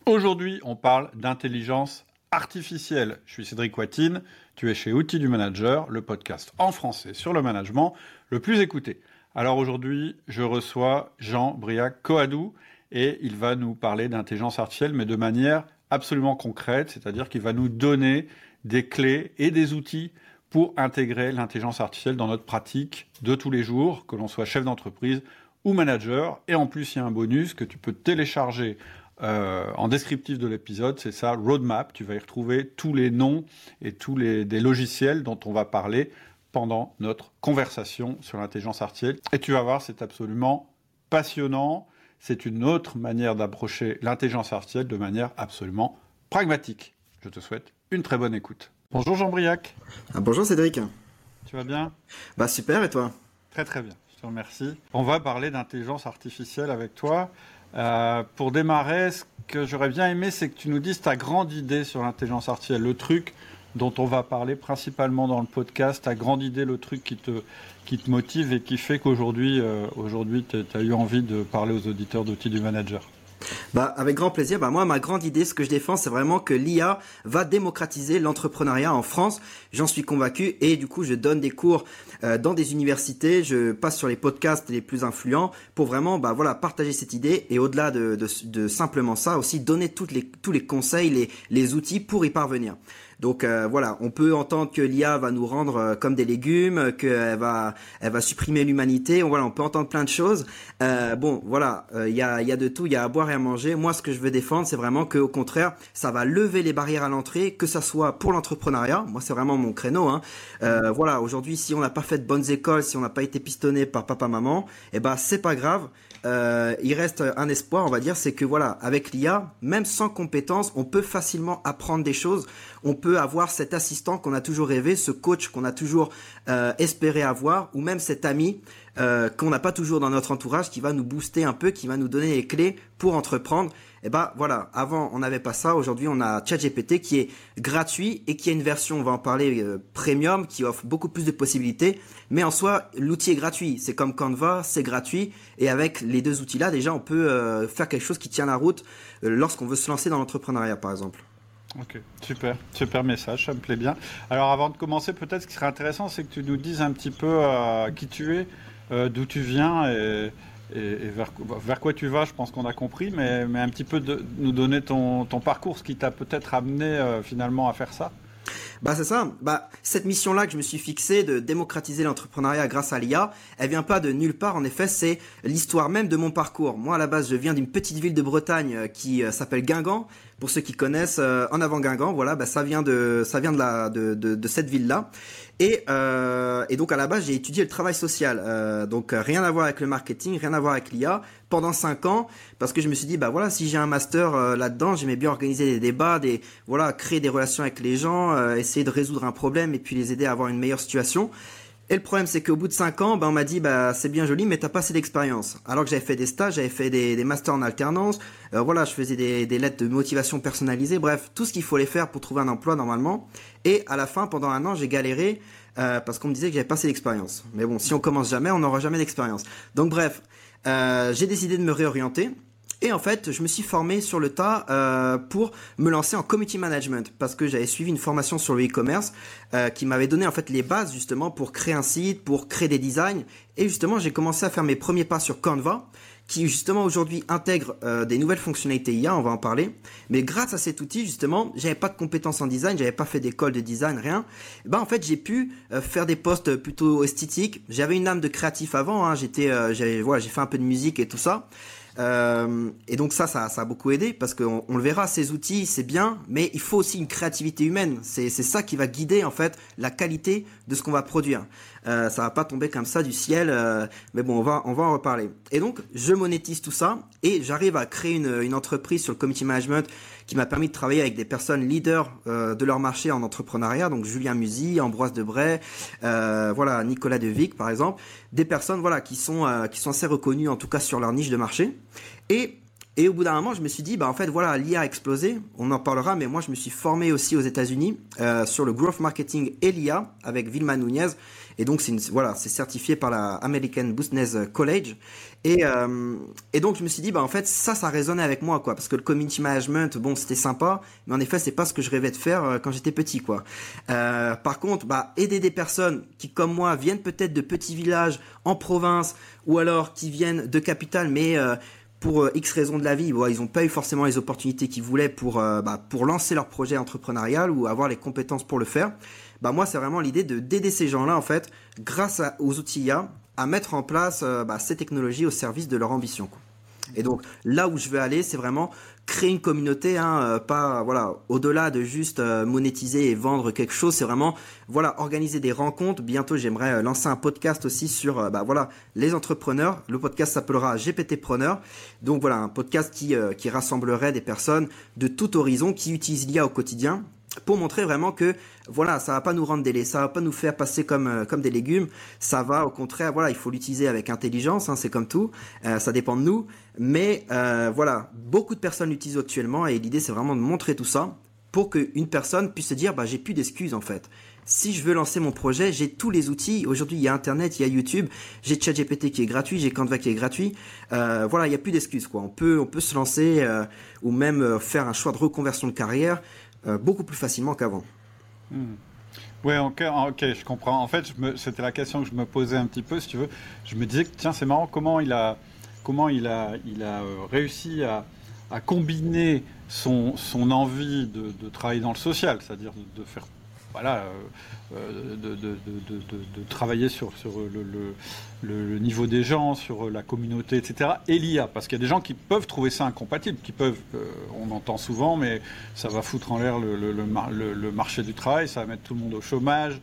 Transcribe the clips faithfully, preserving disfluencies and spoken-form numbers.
Aujourd'hui, on parle d'intelligence artificielle. Je suis Cédric Watine, tu es chez Outils du Manager, le podcast en français sur le management le plus écouté. Alors aujourd'hui, je reçois Jean-Briac Coadou et il va nous parler d'intelligence artificielle, mais de manière absolument concrète, c'est-à-dire qu'il va nous donner des clés et des outils pour intégrer l'intelligence artificielle dans notre pratique de tous les jours, que l'on soit chef d'entreprise ou manager. Et en plus, il y a un bonus que tu peux télécharger euh, en descriptif de l'épisode, c'est ça, Roadmap. Tu vas y retrouver tous les noms et tous les des logiciels dont on va parler pendant notre conversation sur l'intelligence artificielle. Et tu vas voir, c'est absolument passionnant. C'est une autre manière d'approcher l'intelligence artificielle de manière absolument pragmatique. Je te souhaite une très bonne écoute. Bonjour Jean-Briac. Ah, bonjour Cédric. Tu vas bien ? Bah super, et toi ? Très très bien, je te remercie. On va parler d'intelligence artificielle avec toi. Euh, pour démarrer, ce que j'aurais bien aimé, c'est que tu nous dises ta grande idée sur l'intelligence artificielle, le truc dont on va parler principalement dans le podcast, ta grande idée, le truc qui te, qui te motive et qui fait qu'aujourd'hui euh, aujourd'hui, tu as eu envie de parler aux auditeurs d'Outils du Manager. Bah, avec grand plaisir. Bah, moi, ma grande idée, ce que je défends, c'est vraiment que l'I A va démocratiser l'entrepreneuriat en France. J'en suis convaincu et du coup, je donne des cours euh, dans des universités. Je passe sur les podcasts les plus influents pour vraiment, bah, voilà, partager cette idée et au-delà de, de, de simplement ça, aussi donner toutes les, tous les conseils, les, les outils pour y parvenir. Donc euh, voilà, on peut entendre que l'I A va nous rendre euh, comme des légumes, qu'elle va, elle va supprimer l'humanité. Voilà, on peut entendre plein de choses. Euh, bon, voilà, il euh, y a, il y a de tout, il y a à boire et à manger. Moi, ce que je veux défendre, c'est vraiment que, au contraire, ça va lever les barrières à l'entrée, que ça soit pour l'entrepreneuriat. Moi, c'est vraiment mon créneau. Hein. Euh, voilà, aujourd'hui, si on n'a pas fait de bonnes écoles, si on n'a pas été pistonné par papa, maman, eh ben c'est pas grave. Euh, il reste un espoir, on va dire, c'est que voilà, avec l'I A, même sans compétences, on peut facilement apprendre des choses. On peut avoir cet assistant qu'on a toujours rêvé, ce coach qu'on a toujours euh, espéré avoir, ou même cet ami euh, qu'on n'a pas toujours dans notre entourage, qui va nous booster un peu, qui va nous donner les clés pour entreprendre. Et ben voilà, avant on n'avait pas ça, aujourd'hui on a ChatGPT qui est gratuit et qui a une version, on va en parler, euh, premium, qui offre beaucoup plus de possibilités, mais en soi l'outil est gratuit, c'est comme Canva, c'est gratuit, et avec les deux outils là déjà on peut euh, faire quelque chose qui tient la route euh, lorsqu'on veut se lancer dans l'entrepreneuriat par exemple. Ok, super, super message, ça me plaît bien. Alors avant de commencer, peut-être ce qui serait intéressant, c'est que tu nous dises un petit peu euh, qui tu es, euh, d'où tu viens et... Et, et vers, vers quoi tu vas, je pense qu'on a compris, mais, mais un petit peu de nous donner ton, ton parcours, ce qui t'a peut-être amené euh, finalement à faire ça. Bah c'est ça. Bah cette mission-là que je me suis fixée de démocratiser l'entrepreneuriat grâce à l'I A, elle vient pas de nulle part. En effet, c'est l'histoire même de mon parcours. Moi, à la base, je viens d'une petite ville de Bretagne euh, qui euh, s'appelle Guingamp. Pour ceux qui connaissent, euh, en avant Guingamp, voilà, bah ça vient de ça vient de la de de, de cette ville-là. Et euh, et donc à la base, j'ai étudié le travail social. Euh, donc euh, rien à voir avec le marketing, rien à voir avec l'I A. Pendant cinq ans, parce que je me suis dit bah voilà, si j'ai un master euh, là-dedans, j'aimais bien organiser des débats, des voilà, créer des relations avec les gens, euh, essayer de résoudre un problème et puis les aider à avoir une meilleure situation. Et le problème, c'est qu'au bout de cinq ans, ben, on m'a dit, bah, c'est bien joli, mais t'as pas assez d'expérience. Alors que j'avais fait des stages, j'avais fait des, des masters en alternance, euh, voilà, je faisais des, des lettres de motivation personnalisées, bref, tout ce qu'il fallait faire pour trouver un emploi normalement. Et à la fin, pendant un an, j'ai galéré, euh, parce qu'on me disait que j'avais pas assez d'expérience. Mais bon, si on commence jamais, on n'aura jamais d'expérience. Donc bref, euh, j'ai décidé de me réorienter. Et en fait, je me suis formé sur le tas euh, pour me lancer en community management parce que j'avais suivi une formation sur le e-commerce euh, qui m'avait donné en fait les bases justement pour créer un site, pour créer des designs. Et justement, j'ai commencé à faire mes premiers pas sur Canva qui justement aujourd'hui intègre euh, des nouvelles fonctionnalités I A, on va en parler. Mais grâce à cet outil, justement, j'avais pas de compétences en design, j'avais pas fait d'école de design, rien. Et ben en fait, j'ai pu euh, faire des posts plutôt esthétiques. J'avais une âme de créatif avant, hein. J'étais, euh, j'avais, voilà, j'ai fait un peu de musique et tout ça. Euh, et donc ça, ça, ça a beaucoup aidé parce qu'on on le verra, ces outils, c'est bien, mais il faut aussi une créativité humaine. C'est, c'est ça qui va guider en fait la qualité de ce qu'on va produire. Euh, ça va pas tomber comme ça du ciel, euh, mais bon, on va, on va en reparler. Et donc, je monétise tout ça et j'arrive à créer une, une entreprise sur le community management qui m'a permis de travailler avec des personnes leaders euh, de leur marché en entrepreneuriat, donc Julien Musi, Ambroise Debray, euh, voilà, Nicolas Devic par exemple, des personnes voilà qui sont euh, qui sont assez reconnues en tout cas sur leur niche de marché. Et Et au bout d'un moment, je me suis dit, bah en fait, voilà, l'I A a explosé. On en parlera, mais moi, je me suis formé aussi aux États-Unis euh, sur le growth marketing et l'I A avec Vilma Nunez. Et donc, c'est une, voilà, c'est certifié par la American Business College. Et, euh, et donc, je me suis dit, bah en fait, ça, ça résonnait avec moi, quoi, parce que le community management, bon, c'était sympa, mais en effet, c'est pas ce que je rêvais de faire euh, quand j'étais petit, quoi. Euh, par contre, bah aider des personnes qui, comme moi, viennent peut-être de petits villages en province, ou alors qui viennent de capitales, mais euh, pour euh, X raisons de la vie, bon, ils n'ont pas eu forcément les opportunités qu'ils voulaient pour, euh, bah, pour lancer leur projet entrepreneurial ou avoir les compétences pour le faire. Bah moi, c'est vraiment l'idée de d'aider ces gens-là, en fait, grâce à, aux outils I A, à mettre en place euh, bah, ces technologies au service de leur ambition, quoi. Et donc là où je veux aller, c'est vraiment créer une communauté, hein, euh, pas voilà, au-delà de juste euh, monétiser et vendre quelque chose, c'est vraiment voilà, organiser des rencontres. Bientôt, j'aimerais euh, lancer un podcast aussi sur euh, bah voilà, les entrepreneurs. Le podcast s'appellera G P T Preneur. Donc voilà, un podcast qui euh, qui rassemblerait des personnes de tout horizon qui utilisent l'I A au quotidien, pour montrer vraiment que voilà, ça va pas nous rendre des laits, ça va pas nous faire passer comme euh, comme des légumes, ça va au contraire, voilà, il faut l'utiliser avec intelligence, hein, c'est comme tout, euh, ça dépend de nous, mais euh, voilà, beaucoup de personnes l'utilisent actuellement et l'idée c'est vraiment de montrer tout ça pour qu'une personne puisse se dire bah j'ai plus d'excuses en fait. Si je veux lancer mon projet, j'ai tous les outils. Aujourd'hui, il y a Internet, il y a YouTube, j'ai ChatGPT qui est gratuit, j'ai Canva qui est gratuit. Euh, voilà, il n'y a plus d'excuses, quoi. On peut, on peut se lancer euh, ou même euh, faire un choix de reconversion de carrière euh, beaucoup plus facilement qu'avant. Hmm. Ouais, ok, ok, je comprends. En fait, je me- c'était la question que je me posais un petit peu, si tu veux. Je me disais que tiens, c'est marrant comment il a, comment il a, il a euh, réussi à, à combiner son, son envie de, de travailler dans le social, c'est-à-dire de, de faire, voilà, euh, euh, de, de, de, de, de- de travailler sur, sur le, le- le- le niveau des gens, sur la communauté, et cetera. Et l'I A, parce qu'il y a des gens qui peuvent trouver ça incompatible, qui peuvent, euh, on entend souvent, mais ça va foutre en l'air le, le- le mar- le- le marché du travail, ça va mettre tout le monde au chômage,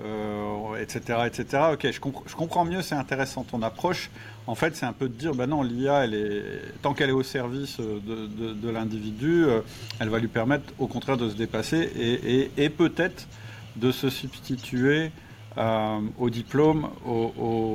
euh, et cetera, et cetera. Ok, je, compre- je comprends mieux, c'est intéressant ton approche. En fait, c'est un peu de dire, ben non, l'I A, elle est, tant qu'elle est au service de, de- de l'individu, euh, elle va lui permettre, au contraire, de se dépasser et, et- et peut-être de se substituer euh, au diplôme, au,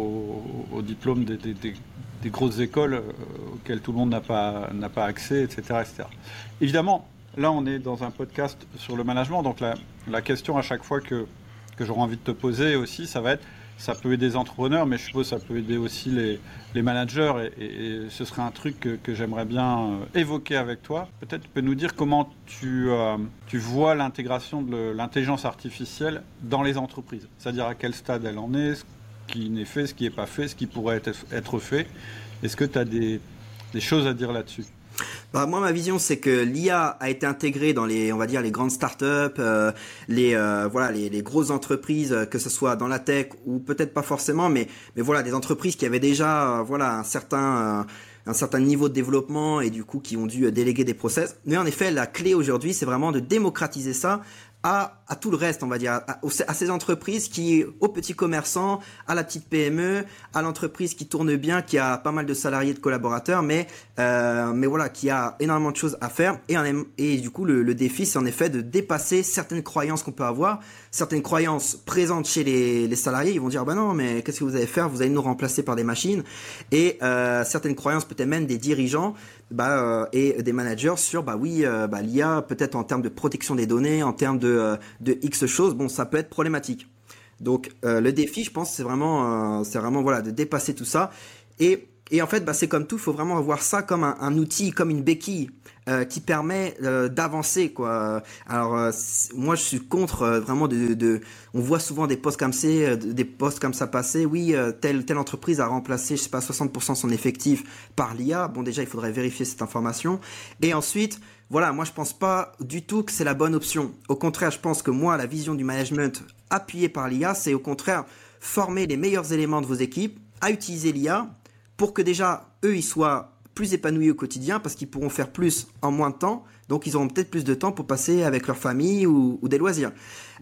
au- au diplôme des, des- des- des grosses écoles euh, auxquelles tout le monde n'a pas, n'a pas accès, et cetera, et cetera. Évidemment, là, on est dans un podcast sur le management, donc la, la question à chaque fois que, que j'aurai envie de te poser aussi, ça va être, ça peut aider les entrepreneurs, mais je suppose que ça peut aider aussi les, les managers, et, et- et ce serait un truc que, que j'aimerais bien euh, évoquer avec toi. Peut-être tu peux nous dire comment tu, euh, tu vois l'intégration de l'intelligence artificielle dans les entreprises, c'est-à-dire à quel stade elle en est, ce qui n'est fait, ce qui n'est pas fait, ce qui pourrait être, être fait. Est-ce que tu as des, des choses à dire là-dessus? Bah, moi, ma vision, c'est que l'I A a été intégrée dans les, on va dire, les grandes startups, euh, les, euh, voilà, les, les grosses entreprises, euh, que ce soit dans la tech ou peut-être pas forcément, mais, mais voilà, des entreprises qui avaient déjà, euh, voilà, un certain, euh, un certain niveau de développement et du coup qui ont dû euh, déléguer des process. Mais en effet, la clé aujourd'hui, c'est vraiment de démocratiser ça à, à tout le reste, on va dire, à, à ces entreprises qui, aux petits commerçants, à la petite P M E, à l'entreprise qui tourne bien, qui a pas mal de salariés, de collaborateurs, mais euh, mais voilà, qui a énormément de choses à faire. Et, en, et du coup, le, le défi, c'est en effet de dépasser certaines croyances qu'on peut avoir, certaines croyances présentes chez les, les salariés. Ils vont dire, bah non, mais qu'est-ce que vous allez faire? Vous allez nous remplacer par des machines. Et euh, certaines croyances, peut-être même des dirigeants, bah, euh, et des managers sur, bah oui, euh, bah, l'I A, peut-être en termes de protection des données, en termes de, euh, de X choses, bon, ça peut être problématique. Donc, euh, le défi, je pense, c'est vraiment, euh, c'est vraiment, voilà, de dépasser tout ça. Et, et en fait, bah, c'est comme tout, il faut vraiment voir ça comme un, un outil, comme une béquille euh, qui permet euh, d'avancer, quoi. Alors, euh, moi, je suis contre euh, vraiment de, de, on voit souvent des posts comme ça, euh, des posts comme ça passer. Oui, euh, telle telle entreprise a remplacé, je sais pas, soixante pour cent de son effectif par l'I A. Bon, déjà, il faudrait vérifier cette information. Et ensuite, voilà, moi, je pense pas du tout que c'est la bonne option. Au contraire, je pense que moi, la vision du management appuyée par l'I A, c'est au contraire former les meilleurs éléments de vos équipes à utiliser l'I A pour que déjà, eux, ils soient plus épanouis au quotidien parce qu'ils pourront faire plus en moins de temps. Donc, ils auront peut-être plus de temps pour passer avec leur famille ou, ou des loisirs.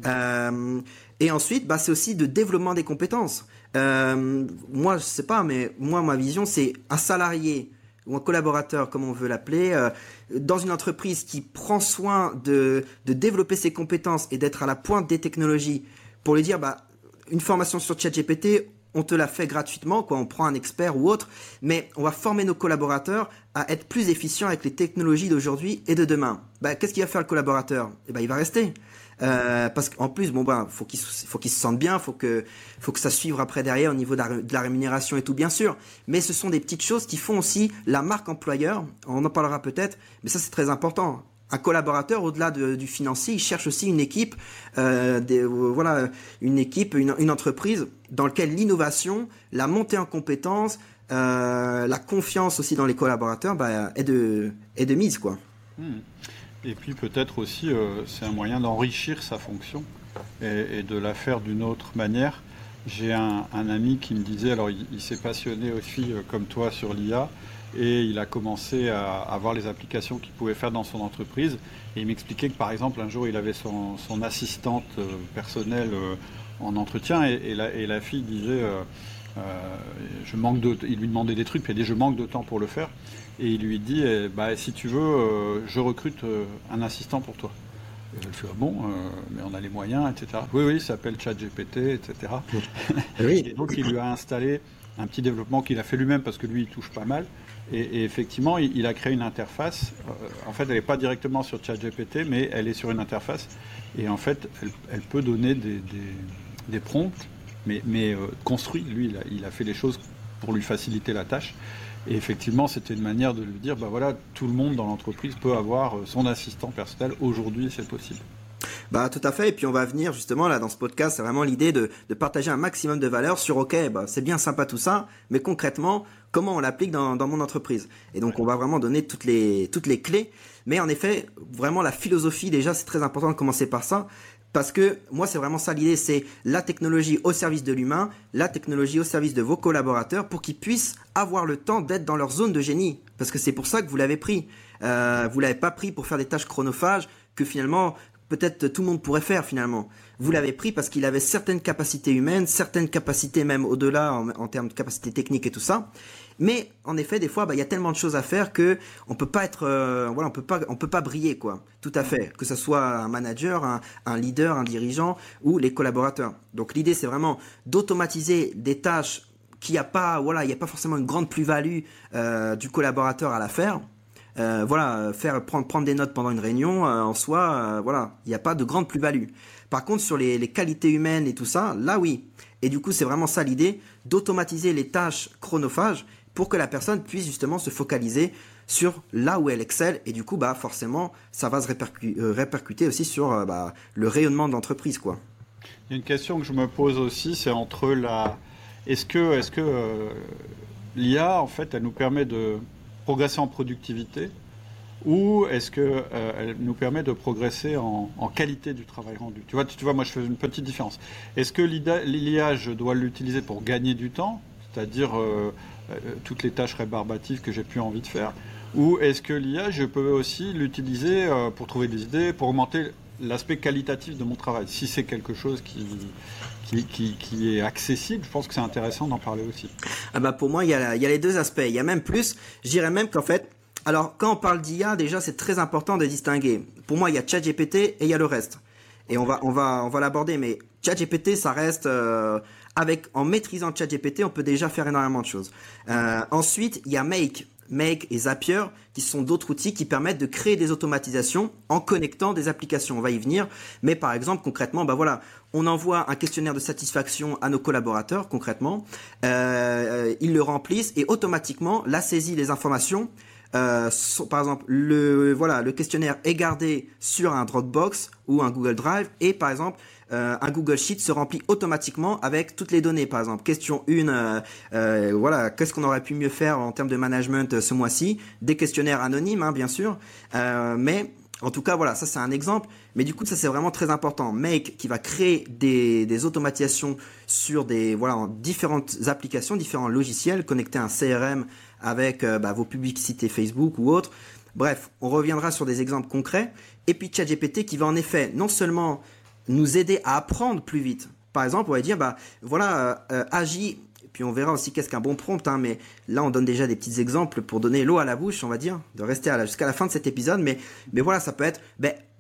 Euh, et ensuite, bah, c'est aussi de développement des compétences. Euh, moi, je sais pas, mais moi, ma vision, c'est un salarié ou un collaborateur, comme on veut l'appeler, euh, dans une entreprise qui prend soin de, de développer ses compétences et d'être à la pointe des technologies pour lui dire, bah, une formation sur ChatGPT, on te la fait gratuitement, quoi. On prend un expert ou autre, mais on va former nos collaborateurs à être plus efficients avec les technologies d'aujourd'hui et de demain. Bah, qu'est-ce qu'il va faire le collaborateur? Eh ben, il va rester. Euh, parce qu'en plus, bon ben, faut qu'il faut qu'il se sente bien, faut que faut que ça suive après derrière au niveau de la, de la rémunération et tout, bien sûr. Mais ce sont des petites choses qui font aussi la marque employeur. On en parlera peut-être, mais ça c'est très important. Un collaborateur, au-delà de, du financier, il cherche aussi une équipe, euh, des, euh, voilà, une équipe, une, une entreprise dans laquelle l'innovation, la montée en compétences, euh, la confiance aussi dans les collaborateurs, bah, est de est de mise, quoi. Hmm. Et puis peut-être aussi, euh, c'est un moyen d'enrichir sa fonction et, et de la faire d'une autre manière. J'ai un, un ami qui me disait, alors il, il s'est passionné aussi euh, comme toi sur l'I A et il a commencé à, à voir les applications qu'il pouvait faire dans son entreprise. Et il m'expliquait que par exemple un jour il avait son, son assistante euh, personnelle euh, en entretien et, et, la, et la fille disait, euh, euh, je manque de, il lui demandait des trucs, puis elle dit je manque de temps pour le faire. Et il lui dit, eh, bah, si tu veux, euh, je recrute euh, un assistant pour toi. Et elle fait, ah bon, euh, mais on a les moyens, et cetera. Oui, oui, ça s'appelle ChatGPT, et cetera. Oui. Et donc, il lui a installé un petit développement qu'il a fait lui-même, parce que lui, il touche pas mal. Et, et effectivement, il, il a créé une interface. Euh, en fait, elle n'est pas directement sur ChatGPT, mais elle est sur une interface. Et en fait, elle, elle peut donner des, des, des prompts, mais, mais euh, construit. Lui, il a, il a fait les choses pour lui faciliter la tâche. Et effectivement, c'était une manière de lui dire, bah voilà, tout le monde dans l'entreprise peut avoir son assistant personnel. Aujourd'hui, c'est possible. Bah tout à fait. Et puis on va venir justement là dans ce podcast, c'est vraiment l'idée de, de partager un maximum de valeur sur ok, bah c'est bien sympa tout ça, mais concrètement, comment on l'applique dans, dans mon entreprise. Et donc ouais. On va vraiment donner toutes les toutes les clés. Mais en effet, vraiment la philosophie déjà, c'est très important de commencer par ça. Parce que moi, c'est vraiment ça l'idée, c'est la technologie au service de l'humain, la technologie au service de vos collaborateurs pour qu'ils puissent avoir le temps d'être dans leur zone de génie. Parce que c'est pour ça que vous l'avez pris. Euh, vous l'avez pas pris pour faire des tâches chronophages que finalement, peut-être tout le monde pourrait faire finalement. Vous l'avez pris parce qu'il avait certaines capacités humaines, certaines capacités même au-delà en, en termes de capacités techniques et tout ça. Mais en effet, des fois, bah, y a tellement de choses à faire que on peut pas être, euh, voilà, on peut pas, on peut pas briller, quoi. Tout à fait. Que ce soit un manager, un, un leader, un dirigeant ou les collaborateurs. Donc l'idée, c'est vraiment d'automatiser des tâches qui y a pas, voilà, il y a pas forcément une grande plus-value euh, du collaborateur à la faire. Euh, voilà, faire prendre prendre des notes pendant une réunion euh, en soi, euh, voilà, il n'y a pas de grande plus-value. Par contre, sur les, les qualités humaines et tout ça, là oui. Et du coup, c'est vraiment ça l'idée, d'automatiser les tâches chronophages pour que la personne puisse justement se focaliser sur là où elle excelle. Et du coup, bah forcément, ça va se répercu- euh, répercuter aussi sur euh, bah, le rayonnement de l'entreprise, quoi. Il y a une question que je me pose aussi, c'est entre la... Est-ce que, est-ce que euh, l'I A, en fait, elle nous permet de progresser en productivité ou est-ce qu'elle euh, nous permet de progresser en, en qualité du travail rendu? Tu vois, tu, tu vois, moi je fais une petite différence. Est-ce que l'I A, je dois l'utiliser pour gagner du temps, c'est-à-dire euh, euh, toutes les tâches rébarbatives que j'ai plus envie de faire, ou est-ce que l'I A, je peux aussi l'utiliser euh, pour trouver des idées, pour augmenter l'aspect qualitatif de mon travail? Si c'est quelque chose qui, qui, qui, qui est accessible, je pense que c'est intéressant d'en parler aussi. Ah bah pour moi, il y a, il y a les deux aspects. Il y a même plus, je dirais même qu'en fait, alors quand on parle d'I A, déjà c'est très important de distinguer. Pour moi, il y a ChatGPT et il y a le reste. Et on va, on va, on va l'aborder, mais ChatGPT, ça reste euh, avec, en maîtrisant ChatGPT, on peut déjà faire énormément de choses. Euh, ensuite, il y a Make. Make et Zapier, qui sont d'autres outils qui permettent de créer des automatisations en connectant des applications. On va y venir. Mais par exemple, concrètement, bah voilà, on envoie un questionnaire de satisfaction à nos collaborateurs, concrètement. Euh, ils le remplissent et automatiquement, la saisie des informations, euh, sont, par exemple, le, voilà, le questionnaire est gardé sur un Dropbox ou un Google Drive et par exemple, Euh, un Google Sheet se remplit automatiquement avec toutes les données. Par exemple, question un, euh, euh, voilà, qu'est-ce qu'on aurait pu mieux faire en termes de management euh, ce mois-ci? Des questionnaires anonymes, hein, bien sûr. Euh, mais en tout cas, voilà, ça c'est un exemple. Mais du coup, ça c'est vraiment très important. Make qui va créer des, des automatisations sur des, voilà, différentes applications, différents logiciels connectés à un C R M avec euh, bah, vos publicités Facebook ou autres. Bref, on reviendra sur des exemples concrets. Et puis ChatGPT qui va en effet non seulement nous aider à apprendre plus vite. Par exemple, on va dire, bah voilà, euh, agis, puis on verra aussi qu'est-ce qu'un bon prompt, hein, mais là on donne déjà des petits exemples pour donner l'eau à la bouche, on va dire, de rester à la, jusqu'à la fin de cet épisode, mais, mais voilà, ça peut être, ben,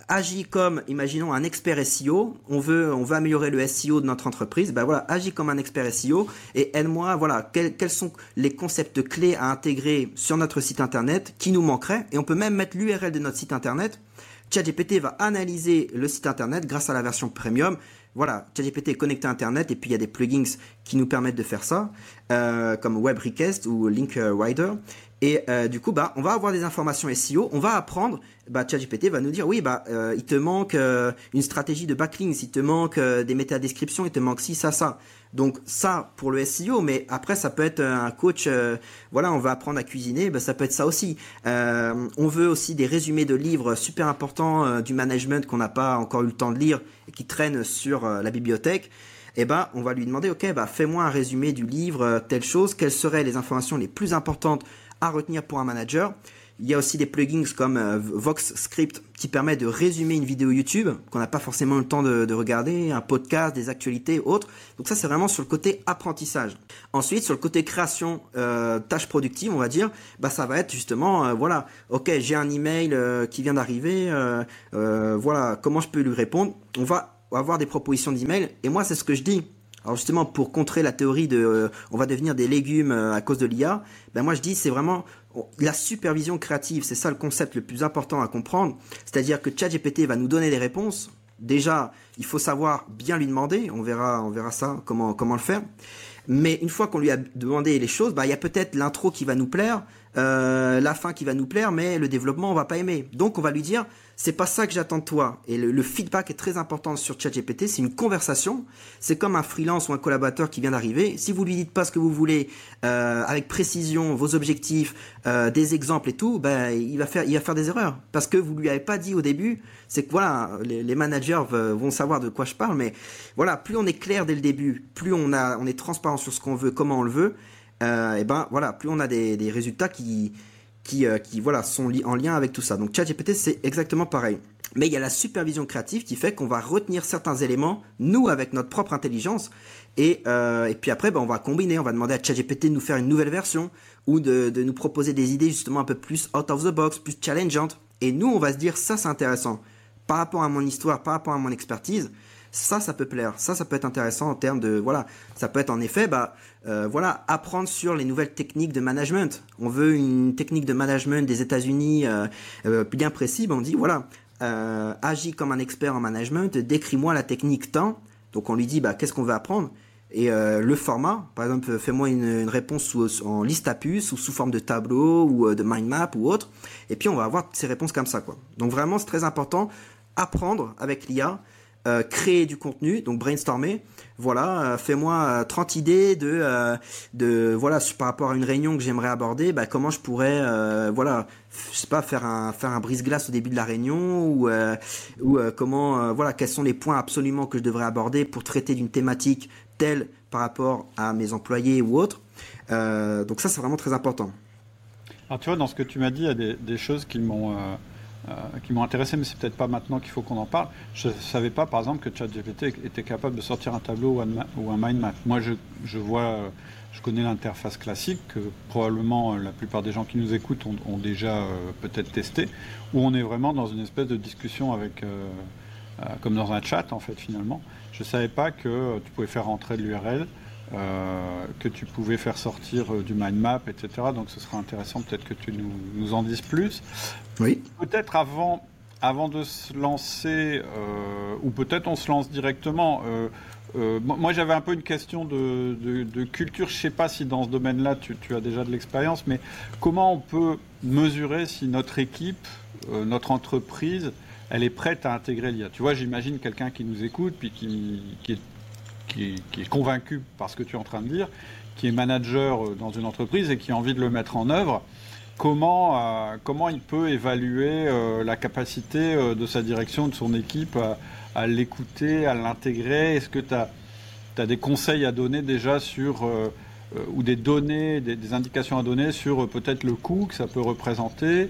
agis comme, imaginons, un expert S E O. On veut, on veut améliorer le S E O de notre entreprise. Ben voilà, agis comme un expert S E O et aide-moi. Voilà, quels, quels sont les concepts clés à intégrer sur notre site internet qui nous manqueraient. Et on peut même mettre l'U R L de notre site internet. ChatGPT va analyser le site internet grâce à la version premium. Voilà, ChatGPT est connecté à internet et puis il y a des plugins qui nous permettent de faire ça, euh, comme Web Request ou Link Rider. Et euh, du coup, bah, on va avoir des informations S E O, on va apprendre. Bah, ChatGPT va nous dire, oui, bah, euh, il te manque euh, une stratégie de backlinks, il te manque euh, des métadescriptions, il te manque ci, ça, ça. Donc ça pour le S E O, mais après ça peut être un coach. Euh, voilà, on va apprendre à cuisiner, bah, ça peut être ça aussi. Euh, on veut aussi des résumés de livres super importants euh, du management qu'on n'a pas encore eu le temps de lire et qui traînent sur euh, la bibliothèque. Et ben, on va lui demander, ok, bah, fais-moi un résumé du livre, euh, telle chose. Quelles seraient les informations les plus importantes à retenir pour un manager? Il y a aussi des plugins comme euh, VoxScript qui permet de résumer une vidéo YouTube qu'on n'a pas forcément le temps de, de regarder, un podcast, des actualités, autres. Donc ça, c'est vraiment sur le côté apprentissage. Ensuite, sur le côté création, euh, tâches productives, on va dire, bah ça va être justement, euh, voilà, ok, j'ai un email euh, qui vient d'arriver, euh, euh, voilà, comment je peux lui répondre? On va avoir des propositions d'email et moi, c'est ce que je dis. Alors justement, pour contrer la théorie de euh, on va devenir des légumes euh, à cause de l'I A, ben moi je dis c'est vraiment la supervision créative, c'est ça le concept le plus important à comprendre. C'est-à-dire que ChatGPT va nous donner des réponses. Déjà, il faut savoir bien lui demander, on verra, on verra ça, comment, comment le faire. Mais une fois qu'on lui a demandé les choses, bah, il y a peut-être l'intro qui va nous plaire, euh, la fin qui va nous plaire, mais le développement, on va pas aimer. Donc, on va lui dire, c'est pas ça que j'attends de toi. Et le, le feedback est très important sur ChatGPT. C'est une conversation. C'est comme un freelance ou un collaborateur qui vient d'arriver. Si vous lui dites pas ce que vous voulez, euh, avec précision, vos objectifs, euh, des exemples et tout, ben, il va faire, il va faire des erreurs. Parce que vous lui avez pas dit au début. C'est que voilà, les, les managers vont savoir de quoi je parle, mais voilà, plus on est clair dès le début, plus on a, on est transparent sur ce qu'on veut, comment on le veut, euh, et ben voilà, plus on a des, des résultats qui, qui, euh, qui voilà, sont li- en lien avec tout ça. Donc ChatGPT, c'est exactement pareil. Mais il y a la supervision créative qui fait qu'on va retenir certains éléments, nous, avec notre propre intelligence, et, euh, et puis après, ben, on va combiner, on va demander à ChatGPT de nous faire une nouvelle version, ou de, de nous proposer des idées justement un peu plus out of the box, plus challengeantes, et nous, on va se dire, ça c'est intéressant. Par rapport à mon histoire, par rapport à mon expertise, ça, ça peut plaire. Ça, ça peut être intéressant en termes de, voilà, ça peut être en effet, bah, euh, voilà, apprendre sur les nouvelles techniques de management. On veut une technique de management des États-Unis euh, euh, bien précis. Bah, on dit, voilà, euh, agis comme un expert en management, décris-moi la technique tant. Donc on lui dit, bah, qu'est-ce qu'on veut apprendre? Et euh, le format, par exemple, fais-moi une, une réponse sous, en liste à puces ou sous forme de tableau ou euh, de mind map ou autre. Et puis on va avoir ces réponses comme ça, quoi. Donc vraiment, c'est très important. Apprendre avec l'I A, euh, créer du contenu, donc brainstormer. Voilà, euh, fais-moi euh, trente idées de, euh, de voilà, par rapport à une réunion que j'aimerais aborder, bah, comment je pourrais, euh, voilà, je sais pas, faire un faire un brise-glace au début de la réunion ou euh, ou euh, comment, euh, voilà, quels sont les points absolument que je devrais aborder pour traiter d'une thématique telle par rapport à mes employés ou autres. Euh, donc ça, c'est vraiment très important. Alors tu vois, dans ce que tu m'as dit, il y a des, des choses qui m'ont euh... Euh, qui m'ont intéressé, mais c'est peut-être pas maintenant qu'il faut qu'on en parle. Je ne savais pas, par exemple, que ChatGPT était capable de sortir un tableau ou un, ou un mind map. Moi, je, je vois, euh, je connais l'interface classique que probablement euh, la plupart des gens qui nous écoutent ont, ont déjà euh, peut-être testé, où on est vraiment dans une espèce de discussion avec, euh, euh, comme dans un chat en fait finalement. Je ne savais pas que euh, tu pouvais faire rentrer de l'U R L. Euh, que tu pouvais faire sortir euh, du mind map, et cetera. Donc ce sera intéressant peut-être que tu nous, nous en dises plus. Oui. Peut-être avant, avant de se lancer, euh, ou peut-être on se lance directement. Euh, euh, moi j'avais un peu une question de, de, de culture. Je ne sais pas si dans ce domaine-là tu, tu as déjà de l'expérience, mais comment on peut mesurer si notre équipe, euh, notre entreprise, elle est prête à intégrer l'I A? Tu vois, j'imagine quelqu'un qui nous écoute, puis qui, qui est Qui, qui est convaincu par ce que tu es en train de dire, qui est manager dans une entreprise et qui a envie de le mettre en œuvre, comment, euh, comment il peut évaluer euh, la capacité euh, de sa direction, de son équipe à, à l'écouter, à l'intégrer? Est-ce que tu as des conseils à donner déjà sur, euh, euh, ou des données, des, des indications à donner sur euh, peut-être le coût que ça peut représenter,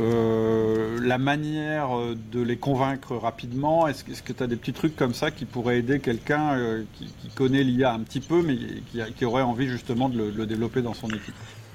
euh, la manière de les convaincre rapidement? Est-ce, est-ce que tu as des petits trucs comme ça qui pourraient aider quelqu'un euh, qui, qui connaît l'I A un petit peu, mais qui, qui aurait envie justement de le, de le développer dans son équipe?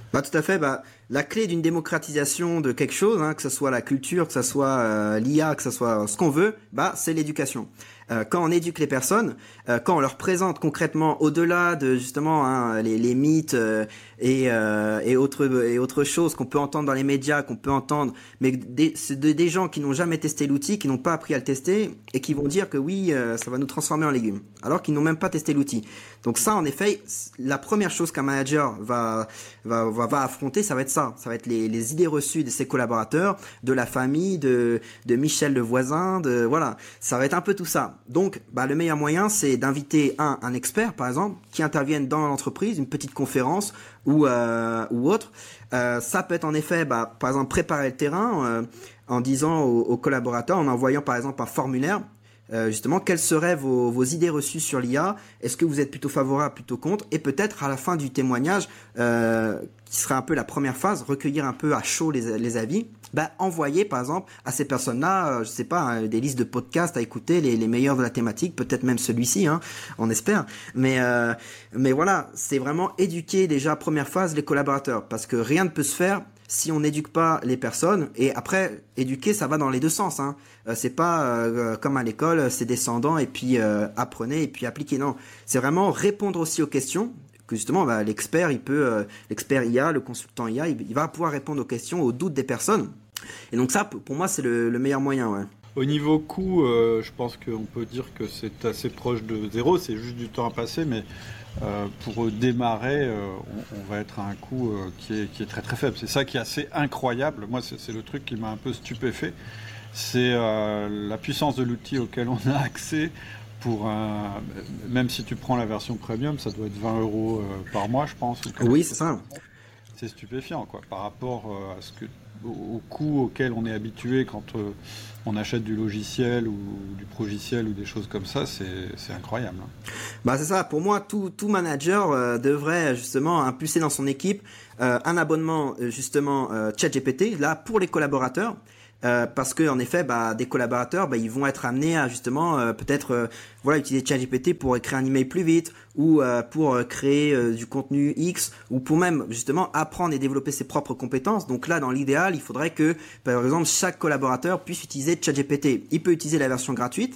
Bah tout à fait. Bah la clé d'une démocratisation de quelque chose, hein, que ce soit la culture, que ce soit euh, l'I A, que ce soit ce qu'on veut, bah c'est l'éducation. Euh, quand on éduque les personnes, euh, quand on leur présente concrètement, au-delà de justement hein, les, les mythes euh, et, euh, et autres et autres choses qu'on peut entendre dans les médias, qu'on peut entendre, mais des, c'est de, des gens qui n'ont jamais testé l'outil, qui n'ont pas appris à le tester et qui vont dire que oui, euh, ça va nous transformer en légumes, alors qu'ils n'ont même pas testé l'outil. Donc ça, en effet, la première chose qu'un manager va va va, va affronter, ça va être ça, ça va être les, les idées reçues de ses collaborateurs, de la famille, de de Michel le voisin, de voilà, ça va être un peu tout ça. Donc, bah, le meilleur moyen, c'est d'inviter un, un expert, par exemple, qui intervienne dans l'entreprise, une petite conférence ou, euh, ou autre. Euh, ça peut être en effet, bah, par exemple, préparer le terrain euh, en disant aux, aux collaborateurs, en envoyant par exemple un formulaire, euh, justement, quelles seraient vos, vos idées reçues sur l'I A? Est-ce que vous êtes plutôt favorable, plutôt contre? Et peut-être à la fin du témoignage, euh, qui sera un peu la première phase, recueillir un peu à chaud les, les avis. Bah, envoyer par exemple à ces personnes-là, euh, je sais pas, hein, des listes de podcasts à écouter, les, les meilleurs de la thématique, peut-être même celui-ci, hein, on espère. Mais euh, mais voilà, c'est vraiment éduquer déjà première phase les collaborateurs, parce que rien ne peut se faire si on n'éduque pas les personnes. Et après, éduquer, ça va dans les deux sens. Hein. Euh, c'est pas euh, comme à l'école, c'est descendant et puis euh, apprenez et puis appliquez. Non, c'est vraiment répondre aussi aux questions. Que justement, bah, l'expert, il peut, euh, l'expert I A, le consultant I A, il, il va pouvoir répondre aux questions, aux doutes des personnes. Et donc ça, pour moi, c'est le, le meilleur moyen. Ouais. Au niveau coût, euh, je pense qu'on peut dire que c'est assez proche de zéro, c'est juste du temps à passer, mais euh, pour démarrer, euh, on, on va être à un coût euh, qui, est, qui est très très faible. C'est ça qui est assez incroyable. Moi, c'est, c'est le truc qui m'a un peu stupéfait. C'est euh, la puissance de l'outil auquel on a accès. Pour un, même si tu prends la version premium, ça doit être vingt euros euh, par mois, je pense. Oui, c'est ça. C'est stupéfiant, quoi, par rapport euh, à ce que, au, au coût auquel on est habitué quand euh, on achète du logiciel ou du progiciel ou des choses comme ça, c'est, c'est incroyable. Hein. Bah c'est ça. Pour moi, tout, tout manager euh, devrait justement impulser dans son équipe euh, un abonnement justement euh, ChatGPT là pour les collaborateurs. Euh, parce que en effet, bah, des collaborateurs, bah, ils vont être amenés à justement euh, peut-être euh, voilà utiliser ChatGPT pour écrire un email plus vite ou euh, pour euh, créer euh, du contenu X ou pour même justement apprendre et développer ses propres compétences. Donc là, dans l'idéal, il faudrait que par exemple chaque collaborateur puisse utiliser ChatGPT. Il peut utiliser la version gratuite.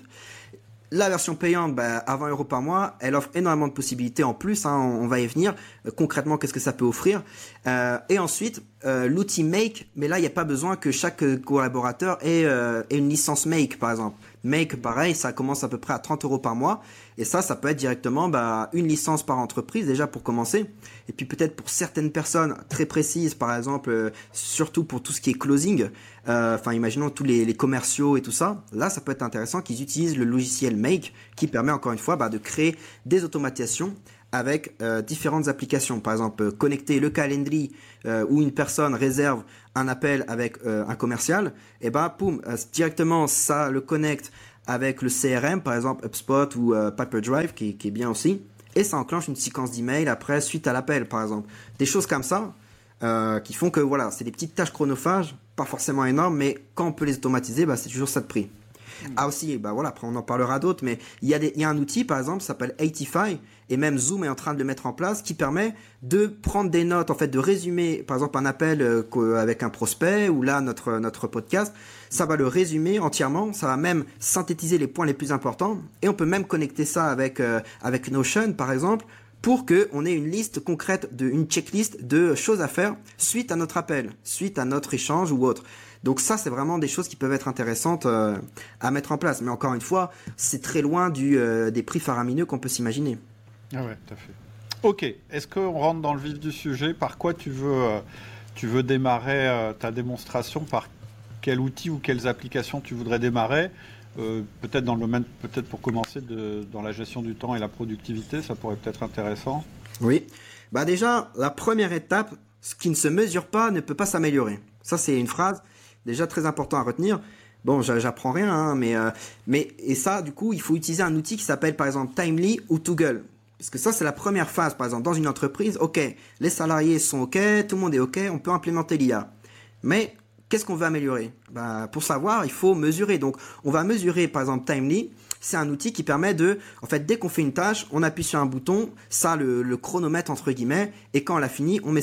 La version payante, bah, à vingt euros par mois, elle offre énormément de possibilités en plus. Hein, on, on va y venir. Euh, concrètement, qu'est-ce que ça peut offrir euh, Et ensuite, euh, l'outil Make. Mais là, il n'y a pas besoin que chaque collaborateur ait, euh, ait une licence Make, par exemple. Make, pareil, ça commence à peu près à trente euros par mois. Et ça, ça peut être directement bah, une licence par entreprise déjà pour commencer. Et puis peut-être pour certaines personnes très précises, par exemple, euh, surtout pour tout ce qui est closing. Enfin, euh, imaginons tous les, les commerciaux et tout ça. Là, ça peut être intéressant qu'ils utilisent le logiciel Make, qui permet encore une fois bah, de créer des automatisations avec euh, différentes applications. Par exemple, euh, connecter le calendrier euh, où une personne réserve un appel avec euh, un commercial, et ben, poum, euh, directement ça le connecte avec le C R M, par exemple HubSpot ou euh, Piperdrive, qui, qui est bien aussi, et ça enclenche une séquence d'emails après suite à l'appel, par exemple. Des choses comme ça euh, qui font que voilà, c'est des petites tâches chronophages, pas forcément énormes, mais quand on peut les automatiser, bah, c'est toujours ça de prix. Ah aussi, bah voilà, après on en parlera d'autres, mais il y a des, il y a un outil par exemple, qui s'appelle eighty-five, et même Zoom est en train de le mettre en place, qui permet de prendre des notes, en fait, de résumer, par exemple un appel euh, avec un prospect ou là notre notre podcast, ça va le résumer entièrement, ça va même synthétiser les points les plus importants, et on peut même connecter ça avec euh, avec Notion par exemple, pour que on ait une liste concrète de une checklist de choses à faire suite à notre appel, suite à notre échange ou autre. Donc ça, c'est vraiment des choses qui peuvent être intéressantes euh, à mettre en place. Mais encore une fois, c'est très loin du, euh, des prix faramineux qu'on peut s'imaginer. Ah ouais, tout à fait. Ok, est-ce qu'on rentre dans le vif du sujet? Par quoi tu veux, euh, tu veux démarrer euh, ta démonstration? Par quel outil ou quelles applications tu voudrais démarrer? euh, Peut-être dans le domaine, peut-être pour commencer, de, dans la gestion du temps et la productivité, ça pourrait peut-être être intéressant. Oui, bah déjà, la première étape, ce qui ne se mesure pas ne peut pas s'améliorer. Ça, c'est une phrase déjà très important à retenir. Bon, j'apprends rien, hein, mais, euh, mais et ça, du coup, il faut utiliser un outil qui s'appelle par exemple Timely ou Toggle. Parce que ça, c'est la première phase, par exemple, dans une entreprise. Ok, les salariés sont ok, tout le monde est ok, on peut implémenter l'I A. Mais qu'est-ce qu'on veut améliorer? Bah, pour savoir, il faut mesurer. Donc, on va mesurer, par exemple, Timely. C'est un outil qui permet de, en fait, dès qu'on fait une tâche, on appuie sur un bouton, ça, le, le chronomètre entre guillemets, et quand on l'a fini, on met stop.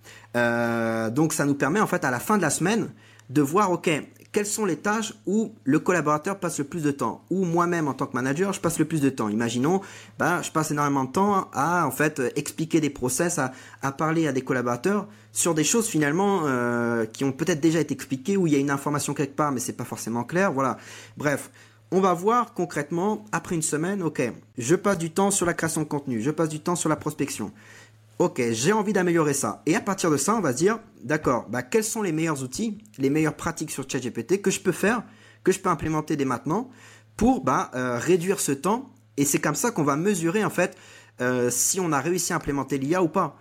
Euh, donc ça nous permet en fait à la fin de la semaine de voir, ok, quelles sont les tâches où le collaborateur passe le plus de temps, où moi-même en tant que manager je passe le plus de temps. Imaginons, bah, je passe énormément de temps à en fait expliquer des process, à, à parler à des collaborateurs sur des choses finalement euh, qui ont peut-être déjà été expliquées, où il y a une information quelque part mais c'est pas forcément clair. Voilà. Bref, on va voir concrètement après une semaine, ok, je passe du temps sur la création de contenu, je passe du temps sur la prospection. Ok, j'ai envie d'améliorer ça. Et à partir de ça, on va se dire, d'accord, bah, quels sont les meilleurs outils, les meilleures pratiques sur ChatGPT que je peux faire, que je peux implémenter dès maintenant pour bah, euh, réduire ce temps. Et c'est comme ça qu'on va mesurer en fait euh, si on a réussi à implémenter l'I A ou pas.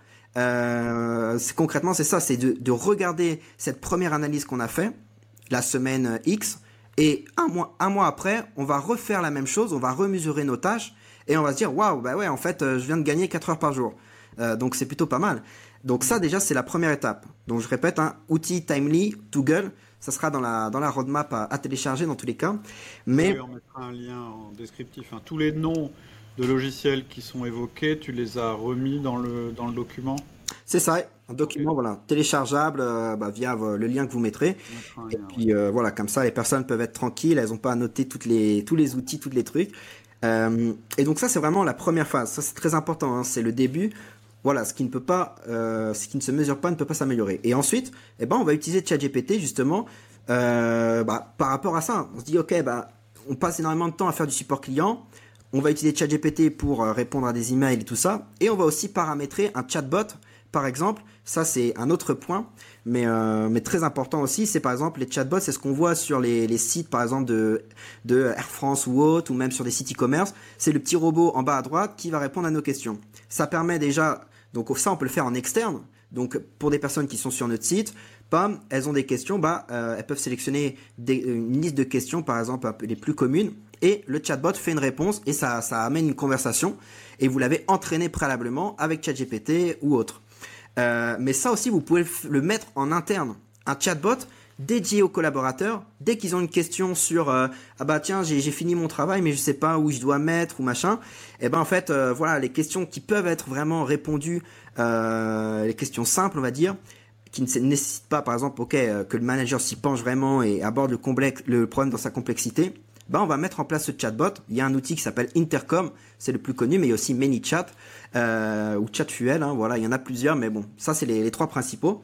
Euh, c'est, concrètement, c'est ça, c'est de, de regarder cette première analyse qu'on a fait, la semaine X, et un mois, un mois après, on va refaire la même chose, on va remesurer nos tâches et on va se dire, waouh, bah ouais, en fait, euh, je viens de gagner quatre heures par jour. Euh, donc c'est plutôt pas mal. Donc ça déjà c'est la première étape. Donc je répète, hein, outil Timely, Toggle, ça sera dans la, dans la roadmap à, à télécharger dans tous les cas. Mais oui, on mettra un lien en descriptif. Hein. Tous les noms de logiciels qui sont évoqués, tu les as remis dans le, dans le document? C'est ça, un document okay. Voilà, téléchargeable euh, bah, via euh, le lien que vous mettrez. Un Et lien, puis ouais. euh, voilà, comme ça les personnes peuvent être tranquilles, elles n'ont pas à noter toutes les, tous les outils, tous les trucs. Euh, et donc ça c'est vraiment la première phase, ça c'est très important, hein. C'est le début. Voilà, ce qui ne peut pas, euh, ce qui ne se mesure pas ne peut pas s'améliorer. Et ensuite, eh ben, on va utiliser ChatGPT justement euh, bah, par rapport à ça. On se dit, ok, bah, on passe énormément de temps à faire du support client. On va utiliser ChatGPT pour euh, répondre à des emails et tout ça. Et on va aussi paramétrer un chatbot, par exemple. Ça, c'est un autre point, mais, euh, mais très important aussi. C'est par exemple les chatbots, c'est ce qu'on voit sur les, les sites, par exemple de, de Air France ou autre, ou même sur des sites e-commerce. C'est le petit robot en bas à droite qui va répondre à nos questions. Ça permet déjà... Donc ça, on peut le faire en externe. Donc pour des personnes qui sont sur notre site, bam, elles ont des questions, bah, euh, elles peuvent sélectionner des, une liste de questions, par exemple les plus communes, et le chatbot fait une réponse et ça, ça amène une conversation. Et vous l'avez entraîné préalablement avec ChatGPT ou autre. Euh, mais ça aussi, vous pouvez le mettre en interne. Un chatbot dédié aux collaborateurs, dès qu'ils ont une question sur euh, ah bah tiens j'ai, j'ai fini mon travail mais je sais pas où je dois mettre ou machin, et ben en fait euh, voilà les questions qui peuvent être vraiment répondues, euh, les questions simples on va dire, qui ne nécessitent pas par exemple ok euh, que le manager s'y penche vraiment et aborde le, complexe, le problème dans sa complexité, ben on va mettre en place ce chatbot. Il y a un outil qui s'appelle Intercom, c'est le plus connu, mais il y a aussi ManyChat euh, ou Chatfuel, hein, voilà il y en a plusieurs, mais bon ça c'est les, les trois principaux.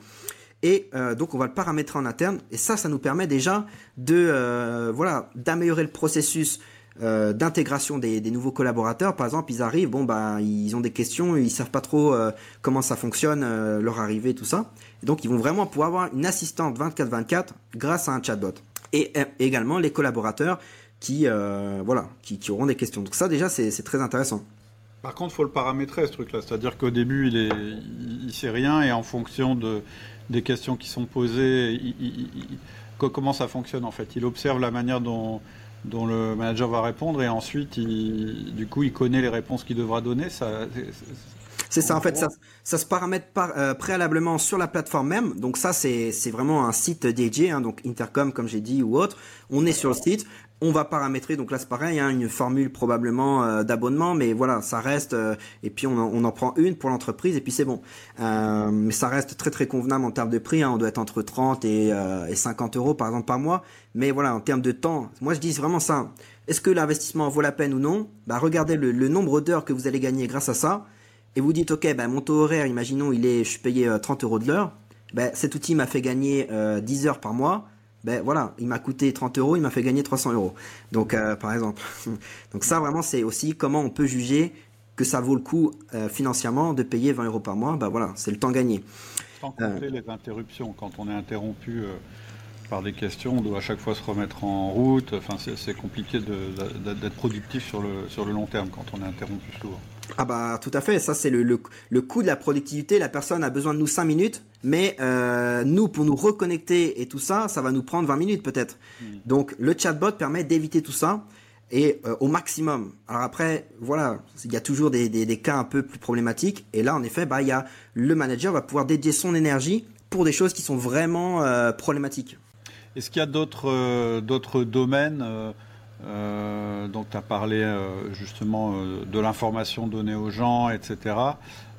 Et euh, donc on va le paramétrer en interne et ça, ça nous permet déjà de euh, voilà d'améliorer le processus euh, d'intégration des, des nouveaux collaborateurs. Par exemple, ils arrivent, bon bah ils ont des questions, ils savent pas trop euh, comment ça fonctionne, euh, leur arrivée, tout ça. Et donc ils vont vraiment pouvoir avoir une assistante vingt-quatre vingt-quatre grâce à un chatbot. Et euh, également les collaborateurs qui euh, voilà qui, qui auront des questions. Donc ça déjà c'est, c'est très intéressant. Par contre, il faut le paramétrer ce truc-là, c'est-à-dire qu'au début il est il, il sait rien et en fonction de des questions qui sont posées, il, il, il, comment ça fonctionne en fait. Il observe la manière dont, dont le manager va répondre et ensuite, il, du coup, il connaît les réponses qu'il devra donner. Ça, c'est, c'est, c'est ça, en fait, ça, ça se paramètre par, euh, préalablement sur la plateforme même. Donc ça, c'est, c'est vraiment un site dédié, hein, donc Intercom, comme j'ai dit, ou autre. On est sur le site. On va paramétrer, donc là c'est pareil, hein, une formule probablement euh, d'abonnement, mais voilà, ça reste, euh, et puis on en, on en prend une pour l'entreprise, et puis c'est bon. Euh, mais ça reste très très convenable en termes de prix, hein, on doit être entre trente et, euh, et cinquante euros par exemple par mois, mais voilà, en termes de temps, moi je dis vraiment ça, est-ce que l'investissement vaut la peine ou non? Bah regardez le, le nombre d'heures que vous allez gagner grâce à ça, et vous dites, ok, bah, mon taux horaire, imaginons, il est, je suis payé euh, trente euros de l'heure, bah, cet outil m'a fait gagner euh, dix heures par mois, ben voilà, il m'a coûté trente euros, il m'a fait gagner trois cents euros. Donc, euh, par exemple. Donc ça, vraiment, c'est aussi comment on peut juger que ça vaut le coup euh, financièrement de payer vingt euros par mois. Ben voilà, c'est le temps gagné. Sans compter euh, les interruptions. Quand on est interrompu euh, par des questions, on doit à chaque fois se remettre en route. Enfin, c'est, c'est compliqué de, de, d'être productif sur le, sur le long terme quand on est interrompu souvent. Ah bah tout à fait, ça c'est le, le, le coût de la productivité, la personne a besoin de nous cinq minutes, mais euh, nous pour nous reconnecter et tout ça, ça va nous prendre vingt minutes peut-être. Mmh. Donc le chatbot permet d'éviter tout ça et euh, au maximum. Alors après, voilà, il y a toujours des, des, des cas un peu plus problématiques et là en effet, bah, il y a, le manager va pouvoir dédier son énergie pour des choses qui sont vraiment euh, problématiques. Est-ce qu'il y a d'autres, euh, d'autres domaines euh Euh, donc, tu as parlé euh, justement euh, de l'information donnée aux gens, et cetera.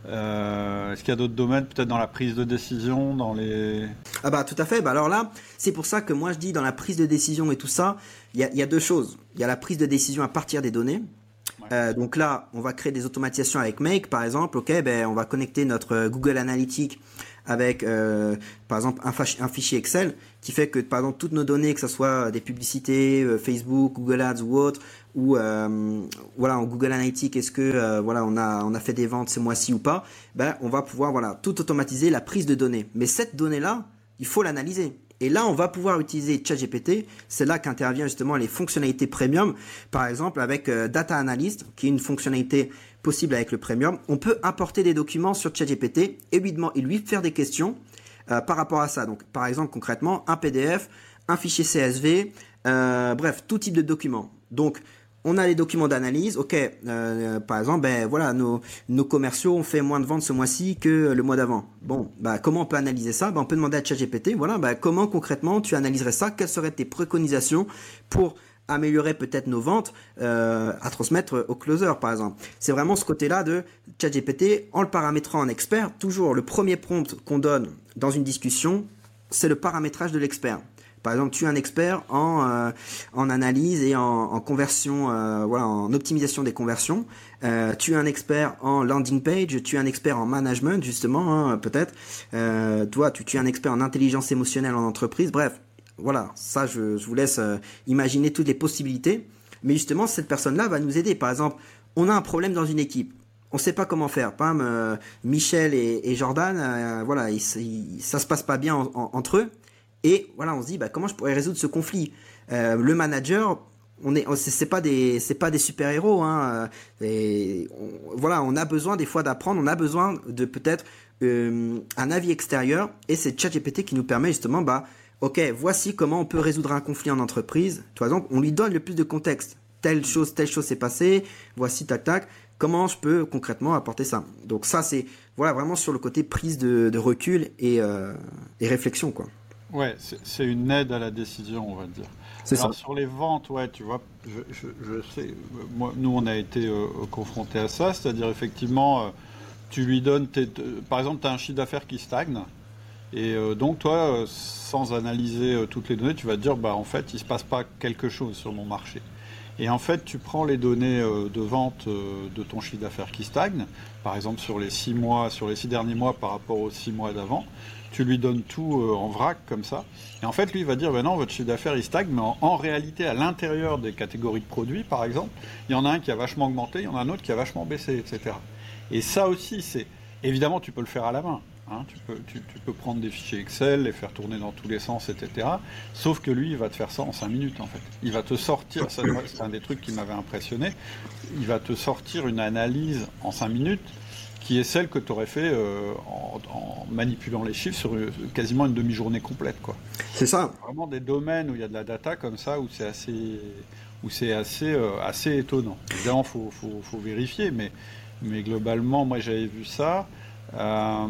Euh, est-ce qu'il y a d'autres domaines, peut-être dans la prise de décision, dans les... Ah bah tout à fait. Bah alors là, c'est pour ça que moi je dis dans la prise de décision et tout ça, il y a, y a deux choses. Il y a la prise de décision à partir des données. Ouais. Euh, donc là, on va créer des automatisations avec Make, par exemple. Ok, ben on va connecter notre Google Analytics avec, euh, par exemple, un, un fichier Excel qui fait que, par exemple, toutes nos données, que ce soit des publicités, euh, Facebook, Google Ads ou autre, ou euh, voilà, en Google Analytics, est-ce que euh, voilà, on a on a fait des ventes ce mois-ci ou pas, ben on va pouvoir voilà tout automatiser la prise de données. Mais cette donnée-là, il faut l'analyser. Et là, on va pouvoir utiliser ChatGPT. C'est là qu'interviennent justement les fonctionnalités premium. Par exemple, avec euh, Data Analyst, qui est une fonctionnalité possible avec le premium, on peut importer des documents sur ChatGPT et lui, et lui faire des questions euh, par rapport à ça. Donc, par exemple, concrètement, un P D F, un fichier C S V, euh, bref, tout type de documents. Donc, on a les documents d'analyse. Ok, euh, par exemple, ben voilà, nos, nos commerciaux ont fait moins de ventes ce mois-ci que le mois d'avant. Bon, bah comment on peut analyser ça? Ben, on peut demander à ChatGPT. Voilà, ben comment concrètement tu analyserais ça? Quelles seraient tes préconisations pour améliorer peut-être nos ventes euh, à transmettre au closer, par exemple. C'est vraiment ce côté-là de ChatGPT en le paramétrant en expert. Toujours le premier prompt qu'on donne dans une discussion, c'est le paramétrage de l'expert. Par exemple, tu es un expert en, euh, en analyse et en, en conversion, euh, voilà, en optimisation des conversions. Euh, tu es un expert en landing page, tu es un expert en management, justement, hein, peut-être. Euh, toi, tu, tu es un expert en intelligence émotionnelle en entreprise. Bref, voilà, ça, je, je vous laisse euh, imaginer toutes les possibilités. Mais justement, cette personne-là va nous aider. Par exemple, on a un problème dans une équipe. On ne sait pas comment faire. Pam, euh, Michel et, et Jordan, euh, voilà, ils, ils, ça se passe pas bien en, en, entre eux. Et voilà, on se dit, bah, comment je pourrais résoudre ce conflit? euh, Le manager, on est, c'est pas des, c'est pas des super héros. Hein, et on, voilà, on a besoin des fois d'apprendre. On a besoin de peut-être euh, un avis extérieur. Et c'est ChatGPT qui nous permet justement, bah, ok, voici comment on peut résoudre un conflit en entreprise. Par exemple, on lui donne le plus de contexte. Telle chose, telle chose s'est passée. Voici tac tac. Comment je peux concrètement apporter ça? Donc ça, c'est voilà vraiment sur le côté prise de, de recul et, euh, et réflexion, quoi. Ouais, c'est une aide à la décision, on va dire. C'est ça. Sur les ventes, ouais, tu vois, je, je, je sais, moi, nous, on a été euh, confrontés à ça, c'est-à-dire effectivement, euh, tu lui donnes, tes, te, par exemple, tu as un chiffre d'affaires qui stagne, et euh, donc toi, euh, sans analyser euh, toutes les données, tu vas te dire, bah en fait, il se passe pas quelque chose sur mon marché. Et en fait, tu prends les données euh, de vente euh, de ton chiffre d'affaires qui stagne, par exemple sur les six mois, sur les six derniers mois par rapport aux six mois d'avant. Tu lui donnes tout euh, en vrac comme ça. Et en fait, lui, il va dire, ben non, votre chiffre d'affaires, il stagne, mais en, en réalité, à l'intérieur des catégories de produits, par exemple, il y en a un qui a vachement augmenté, il y en a un autre qui a vachement baissé, et cetera. Et ça aussi, c'est... Évidemment, tu peux le faire à la main. Hein, tu, peux, tu, tu peux prendre des fichiers Excel, les faire tourner dans tous les sens, et cetera. Sauf que lui, il va te faire ça en cinq minutes, en fait. Il va te sortir, ça, c'est un des trucs qui m'avait impressionné, il va te sortir une analyse en cinq minutes qui est celle que tu aurais fait euh, en, en manipulant les chiffres sur euh, quasiment une demi-journée complète, quoi. C'est ça. Vraiment des domaines où il y a de la data comme ça, où c'est assez, où c'est assez, euh, assez étonnant. Évidemment, il faut, faut, faut vérifier, mais, mais globalement, moi, j'avais vu ça. Euh,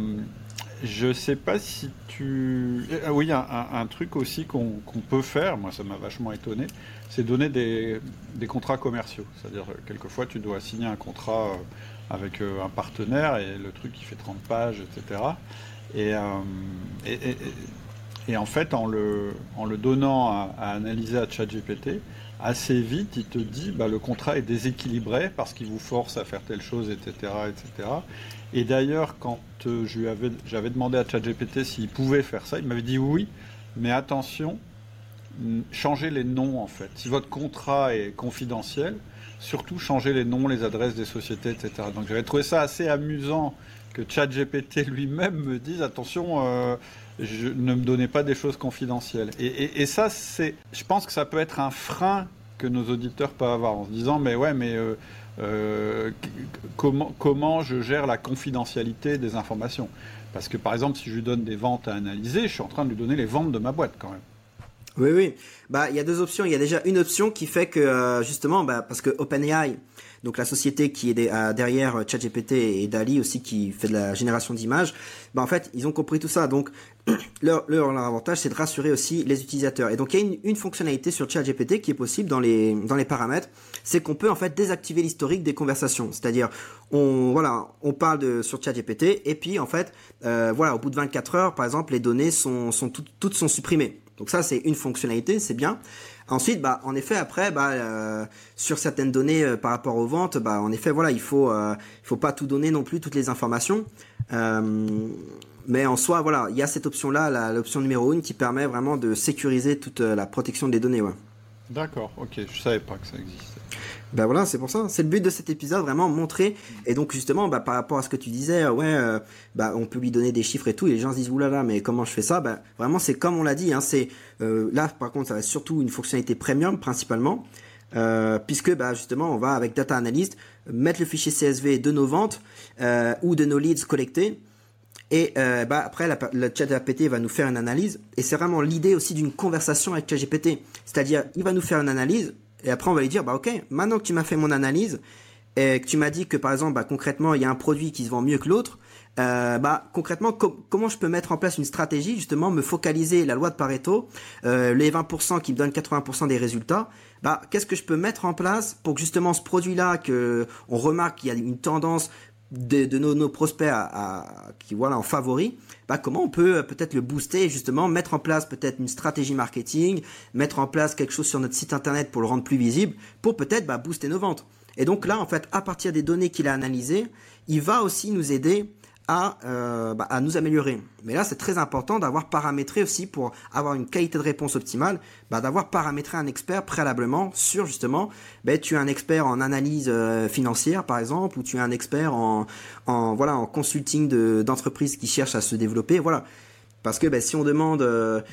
je sais pas si tu... Ah oui, un, un, un truc aussi qu'on qu'on peut faire, moi, ça m'a vachement étonné, c'est donner des, des contrats commerciaux. C'est-à-dire, quelquefois, tu dois signer un contrat... Euh, avec euh, un partenaire, et le truc qui fait trente pages, et cetera. Et, euh, et, et, et en fait, en le, en le donnant à, à analyser à ChatGPT, assez vite, il te dit bah, le contrat est déséquilibré parce qu'il vous force à faire telle chose, et cetera. et cetera. Et d'ailleurs, quand euh, je lui avais, j'avais demandé à ChatGPT s'il pouvait faire ça, il m'avait dit oui, mais attention, changez les noms en fait. Si votre contrat est confidentiel, surtout changer les noms, les adresses des sociétés, et cetera. Donc j'avais trouvé ça assez amusant que ChatGPT lui-même me dise attention, euh, je, ne me donnez pas des choses confidentielles. Et, et, et ça, c'est, je pense que ça peut être un frein que nos auditeurs peuvent avoir en se disant mais ouais, mais euh, euh, comment, comment je gère la confidentialité des informations? Parce que par exemple, si je lui donne des ventes à analyser, je suis en train de lui donner les ventes de ma boîte quand même. Oui, oui. Bah, il y a deux options. Il y a déjà une option qui fait que euh, justement, bah, parce que OpenAI, donc la société qui est des- euh, derrière euh, ChatGPT et DALL-E aussi qui fait de la génération d'images, bah en fait, ils ont compris tout ça. Donc leur, leur, leur avantage, c'est de rassurer aussi les utilisateurs. Et donc il y a une, une fonctionnalité sur ChatGPT qui est possible dans les dans les paramètres, c'est qu'on peut en fait désactiver l'historique des conversations. C'est-à-dire, on voilà, on parle de sur ChatGPT et puis en fait, euh, voilà, au bout de vingt-quatre heures, par exemple, les données sont sont toutes toutes sont supprimées. Donc ça, c'est une fonctionnalité, c'est bien. Ensuite, bah, en effet, après, bah, euh, sur certaines données euh, par rapport aux ventes, bah, en effet, voilà, il faut, euh, il faut pas tout donner non plus, toutes les informations. Euh, mais en soi, voilà, il y a cette option-là, la- l'option numéro une, qui permet vraiment de sécuriser toute euh, la protection des données. Ouais. D'accord, ok, je savais pas que ça existait. Ben voilà, c'est pour ça. C'est le but de cet épisode, vraiment montrer. Et donc justement, bah, par rapport à ce que tu disais, euh, ouais, euh, bah, on peut lui donner des chiffres et tout. Et les gens se disent oulala, mais comment je fais ça? Bah, vraiment, c'est comme on l'a dit. Hein, c'est euh, là, par contre, ça va être surtout une fonctionnalité premium principalement, euh, puisque bah, justement, on va avec Data Analyst mettre le fichier C S V de nos ventes euh, ou de nos leads collectés. Et euh, bah, après, la, le ChatGPT va nous faire une analyse. Et c'est vraiment l'idée aussi d'une conversation avec ChatGPT. C'est-à-dire, il va nous faire une analyse. Et après, on va lui dire, bah ok, maintenant que tu m'as fait mon analyse, et que tu m'as dit que par exemple, bah, concrètement, il y a un produit qui se vend mieux que l'autre, euh, bah concrètement, com- comment je peux mettre en place une stratégie, justement, me focaliser la loi de Pareto, euh, les vingt pour cent qui me donnent quatre-vingts pour cent des résultats, bah qu'est-ce que je peux mettre en place pour que justement ce produit-là, que on remarque qu'il y a une tendance de, de nos, nos prospects à, à, qui voilà en favori, bah comment on peut euh, peut-être le booster, justement mettre en place peut-être une stratégie marketing, mettre en place quelque chose sur notre site internet pour le rendre plus visible, pour peut-être bah, booster nos ventes. Et donc là, en fait, à partir des données qu'il a analysées, il va aussi nous aider à, euh, bah, à nous améliorer. Mais là, c'est très important d'avoir paramétré aussi, pour avoir une qualité de réponse optimale, bah, d'avoir paramétré un expert préalablement sur justement, bah, tu es un expert en analyse euh, financière par exemple, ou tu es un expert en, en voilà en consulting de, d'entreprises qui cherchent à se développer, voilà. Parce que bah, si on demande euh,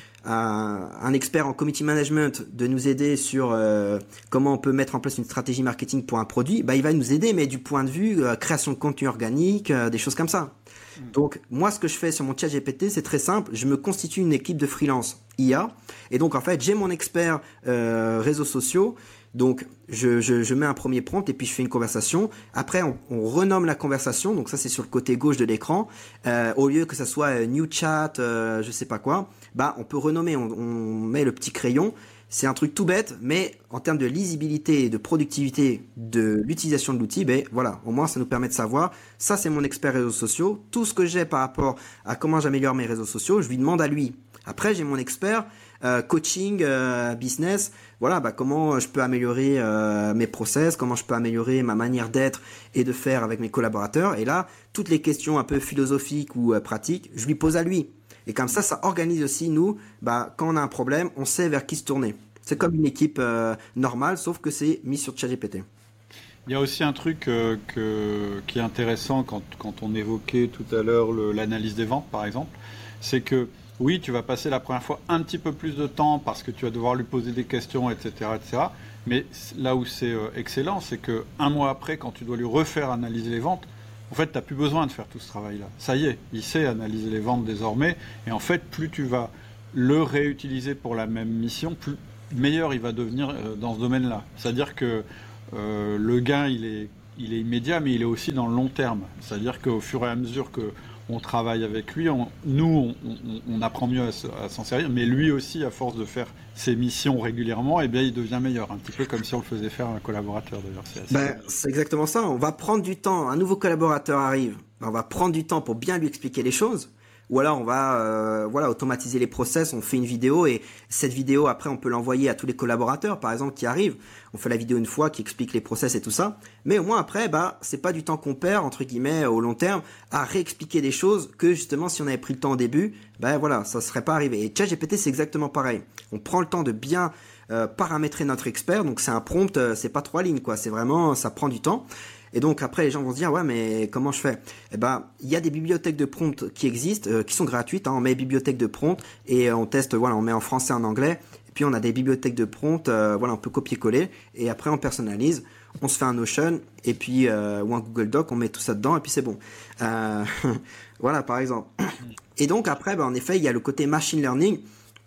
à un expert en community management de nous aider sur euh, comment on peut mettre en place une stratégie marketing pour un produit, bah, il va nous aider, mais du point de vue euh, création de contenu organique, euh, des choses comme ça. Donc, moi, ce que je fais sur mon chat G P T, c'est très simple. Je me constitue une équipe de freelance I A. Et donc, en fait, j'ai mon expert euh, réseaux sociaux. Donc, je, je, je mets un premier prompt et puis je fais une conversation. Après, on, on renomme la conversation. Donc, ça, c'est sur le côté gauche de l'écran. Euh, au lieu que ça soit euh, new chat, euh, je sais pas quoi, bah, on peut renommer. On, on met le petit crayon. C'est un truc tout bête, mais en termes de lisibilité et de productivité de l'utilisation de l'outil, ben voilà, au moins ça nous permet de savoir, ça c'est mon expert réseaux sociaux, tout ce que j'ai par rapport à comment j'améliore mes réseaux sociaux, je lui demande à lui. Après j'ai mon expert euh, coaching, euh, business, voilà, bah, comment je peux améliorer euh, mes process, comment je peux améliorer ma manière d'être et de faire avec mes collaborateurs. Et là, toutes les questions un peu philosophiques ou euh, pratiques, je lui pose à lui. Et comme ça, ça organise aussi, nous, bah, quand on a un problème, on sait vers qui se tourner. C'est comme une équipe euh, normale, sauf que c'est mis sur ChatGPT. Il y a aussi un truc euh, que, qui est intéressant quand, quand on évoquait tout à l'heure le- l'analyse des ventes, par exemple, c'est que oui, tu vas passer la première fois un petit peu plus de temps parce que tu vas devoir lui poser des questions, et cetera, et cetera. Mais là où c'est euh, excellent, c'est que un mois après, quand tu dois lui refaire analyser les ventes, en fait, tu n'as plus besoin de faire tout ce travail-là. Ça y est, il sait analyser les ventes désormais. Et en fait, plus tu vas le réutiliser pour la même mission, plus meilleur il va devenir euh, dans ce domaine-là. C'est-à-dire que euh, le gain, il est, il est immédiat, mais il est aussi dans le long terme. C'est-à-dire qu'au fur et à mesure qu'on travaille avec lui, on, nous, on, on, on apprend mieux à, à s'en servir, mais lui aussi, à force de faire ses missions régulièrement, eh bien, il devient meilleur. Un petit peu comme si on le faisait faire à un collaborateur, d'ailleurs. C'est assez... Ben, c'est exactement ça. On va prendre du temps. Un nouveau collaborateur arrive. On va prendre du temps pour bien lui expliquer les choses. Ou alors on va euh, voilà automatiser les process, on fait une vidéo et cette vidéo après on peut l'envoyer à tous les collaborateurs par exemple qui arrivent. On fait la vidéo une fois qui explique les process et tout ça. Mais au moins après bah c'est pas du temps qu'on perd entre guillemets au long terme à réexpliquer des choses que justement si on avait pris le temps au début, ben voilà, ça serait pas arrivé. Et ChatGPT c'est exactement pareil. On prend le temps de bien euh, paramétrer notre expert, donc c'est un prompt, euh, c'est pas trois lignes quoi, c'est vraiment ça prend du temps. Et donc après les gens vont se dire ouais mais comment je fais? Eh ben il y a des bibliothèques de prompts qui existent, euh, qui sont gratuites. Hein, on met bibliothèque de prompts et on teste, voilà, on met en français, en anglais. Et puis on a des bibliothèques de prompts, euh, voilà, on peut copier-coller et après on personnalise. On se fait un Notion et puis euh, ou un Google Doc, on met tout ça dedans et puis c'est bon. Euh, voilà par exemple. Et donc après, ben, en effet, il y a le côté machine learning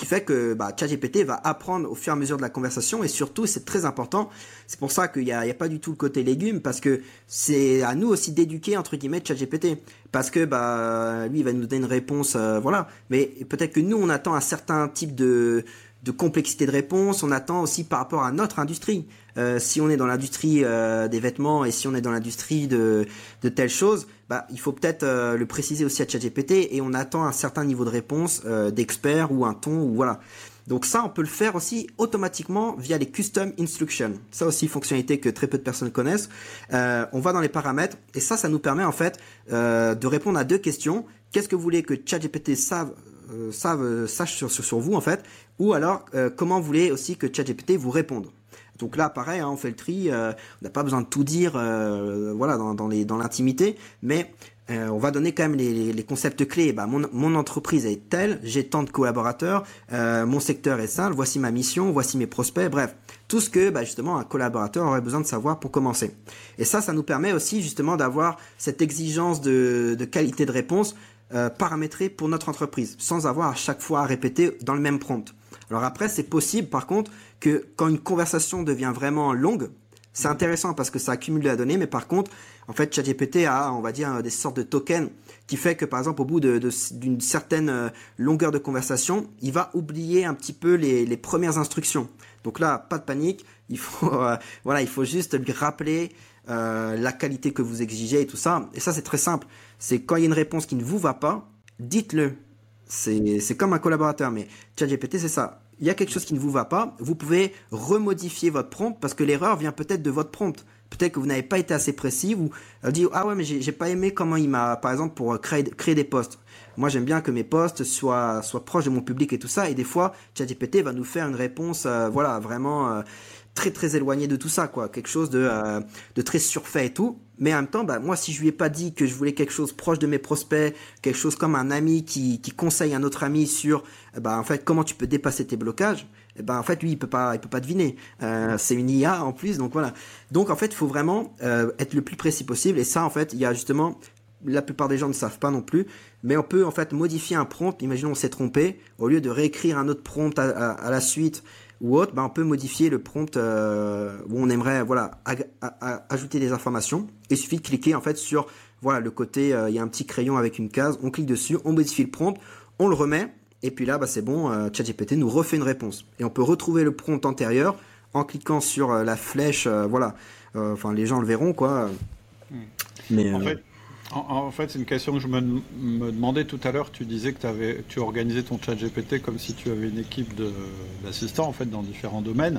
qui fait que bah, ChatGPT va apprendre au fur et à mesure de la conversation et surtout, c'est très important, c'est pour ça qu'il n'y a, a pas du tout le côté légume parce que c'est à nous aussi d'éduquer entre guillemets ChatGPT parce que bah, lui il va nous donner une réponse, euh, voilà, mais peut-être que nous on attend un certain type de, de complexité de réponse, on attend aussi par rapport à notre industrie. Euh, si on est dans l'industrie euh, des vêtements et si on est dans l'industrie de, de telle chose, bah, il faut peut-être euh, le préciser aussi à ChatGPT et on attend un certain niveau de réponse euh, d'expert ou un ton ou voilà. Donc ça, on peut le faire aussi automatiquement via les custom instructions. Ça aussi, fonctionnalité que très peu de personnes connaissent. Euh, on va dans les paramètres et ça, ça nous permet en fait euh, de répondre à deux questions. Qu'est-ce que vous voulez que ChatGPT save, euh, save, euh, sache sur, sur, sur vous en fait, ou alors euh, comment vous voulez aussi que ChatGPT vous réponde. Donc là, pareil, hein, on fait le tri. Euh, on n'a pas besoin de tout dire, euh, voilà, dans, dans, les, dans l'intimité, mais euh, on va donner quand même les, les, les concepts clés. Bah, mon, mon entreprise est telle, j'ai tant de collaborateurs, euh, mon secteur est simple, voici ma mission, voici mes prospects, bref, tout ce que bah, justement un collaborateur aurait besoin de savoir pour commencer. Et ça, ça nous permet aussi justement d'avoir cette exigence de, de qualité de réponse euh, paramétrée pour notre entreprise, sans avoir à chaque fois à répéter dans le même prompt. Alors après, c'est possible par contre que quand une conversation devient vraiment longue, c'est intéressant parce que ça accumule de la donnée, mais par contre, en fait, ChatGPT a, on va dire, des sortes de tokens qui fait que, par exemple, au bout de, de, d'une certaine longueur de conversation, il va oublier un petit peu les, les premières instructions. Donc là, pas de panique, il faut, euh, voilà, il faut juste lui rappeler euh, la qualité que vous exigez et tout ça. Et ça, c'est très simple. C'est quand il y a une réponse qui ne vous va pas, dites-le. C'est, c'est comme un collaborateur, mais ChatGPT, c'est ça. Il y a quelque chose qui ne vous va pas, vous pouvez remodifier votre prompt parce que l'erreur vient peut-être de votre prompt. Peut-être que vous n'avez pas été assez précis, vous dites ah ouais mais j'ai, j'ai pas aimé comment il m'a, par exemple pour créer, créer des posts. Moi j'aime bien que mes posts soient, soient proches de mon public et tout ça et des fois ChatGPT va nous faire une réponse euh, voilà vraiment euh, très très éloignée de tout ça quoi, quelque chose de, euh, de très surfait et tout. Mais en même temps, bah, moi, si je lui ai pas dit que je voulais quelque chose proche de mes prospects, quelque chose comme un ami qui, qui conseille un autre ami sur, bah, en fait, comment tu peux dépasser tes blocages, eh ben, en fait, lui, il peut pas, il peut pas deviner. Euh, c'est une I A en plus, donc voilà. Donc, en fait, il faut vraiment euh, être le plus précis possible. Et ça, en fait, il y a justement, la plupart des gens ne savent pas non plus, mais on peut en fait modifier un prompt. Imaginons on s'est trompé, au lieu de réécrire un autre prompt à, à, à la suite ou autre, bah on peut modifier le prompt euh, où on aimerait voilà a, a, a, ajouter des informations. Il suffit de cliquer en fait sur voilà le côté, euh, il y a un petit crayon avec une case, on clique dessus, on modifie le prompt, on le remet et puis là bah c'est bon, euh, ChatGPT nous refait une réponse et on peut retrouver le prompt antérieur en cliquant sur euh, la flèche, euh, voilà. Euh, enfin les gens le verront quoi. Hmm. Mais en euh, fait. En, en fait, c'est une question que je me, me demandais tout à l'heure. Tu disais que t'avais, tu organisais ton chat G P T comme si tu avais une équipe de, d'assistants en fait, dans différents domaines.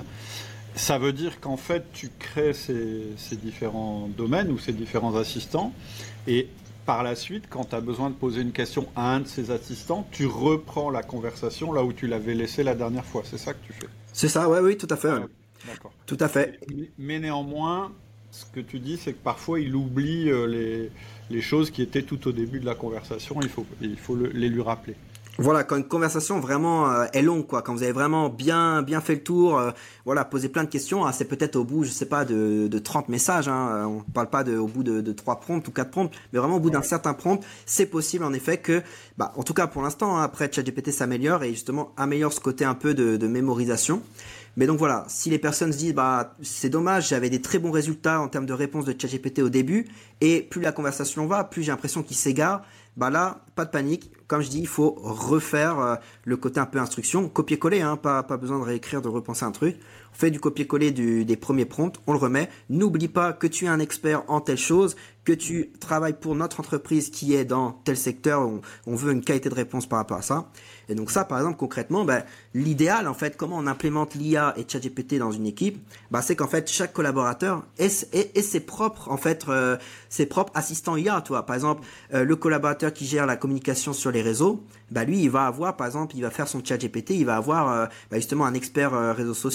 Ça veut dire qu'en fait, tu crées ces, ces différents domaines ou ces différents assistants. Et par la suite, quand tu as besoin de poser une question à un de ces assistants, tu reprends la conversation là où tu l'avais laissée la dernière fois. C'est ça que tu fais? C'est ça, ouais, oui, tout à fait. Ah, d'accord. Tout à fait. Mais, mais néanmoins, ce que tu dis, c'est que parfois, il oublie euh, les... les choses qui étaient tout au début de la conversation, il faut, il faut le, les lui rappeler. Voilà, quand une conversation vraiment euh, est longue, quoi, quand vous avez vraiment bien bien fait le tour, euh, voilà, posé plein de questions, hein, c'est peut-être au bout, je sais pas, de, de trente messages, hein, on parle pas de, au bout de, de trois prompts ou quatre prompts, mais vraiment au bout ouais. d'un certain prompt, c'est possible en effet que, bah, en tout cas pour l'instant, hein, après ChatGPT s'améliore et justement améliore ce côté un peu de, de mémorisation. Mais donc voilà, si les personnes se disent bah c'est dommage, j'avais des très bons résultats en termes de réponse de ChatGPT au début, et plus la conversation va, plus j'ai l'impression qu'il s'égare, bah là, pas de panique. Comme je dis, il faut refaire euh, le côté un peu instruction, copier-coller, hein, pas, pas besoin de réécrire, de repenser un truc. On fait du copier-coller du, des premiers prompts, on le remet. N'oublie pas que tu es un expert en telle chose, que tu travailles pour notre entreprise qui est dans tel secteur, on, on veut une qualité de réponse par rapport à ça. Et donc ça, par exemple, concrètement, ben, l'idéal, en fait, comment on implémente l'I A et ChatGPT dans une équipe, ben, c'est qu'en fait, chaque collaborateur ait, ait, ait ses propres, en fait, euh, ses propres assistants I A, toi. Par exemple, euh, le collaborateur qui gère la communication sur les réseaux, ben, lui, il va avoir, par exemple, il va faire son ChatGPT, il va avoir, euh, ben, justement, un expert euh, réseaux sociaux, un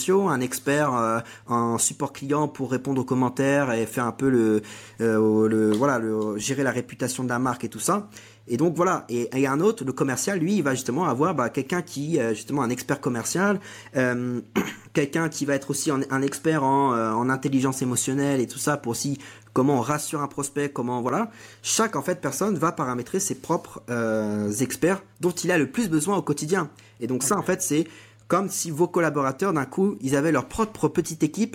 expert euh, en support client pour répondre aux commentaires et faire un peu le, euh, le voilà, le, gérer la réputation de la marque et tout ça. Et donc voilà, et, et un autre, le commercial, lui, il va justement avoir bah, quelqu'un qui, euh, justement, un expert commercial, euh, quelqu'un qui va être aussi un, un expert en, euh, en intelligence émotionnelle et tout ça pour aussi comment on rassure un prospect, comment voilà. Chaque en fait personne va paramétrer ses propres euh, experts dont il a le plus besoin au quotidien. Et donc ça, en fait, c'est comme si vos collaborateurs, d'un coup, ils avaient leur propre petite équipe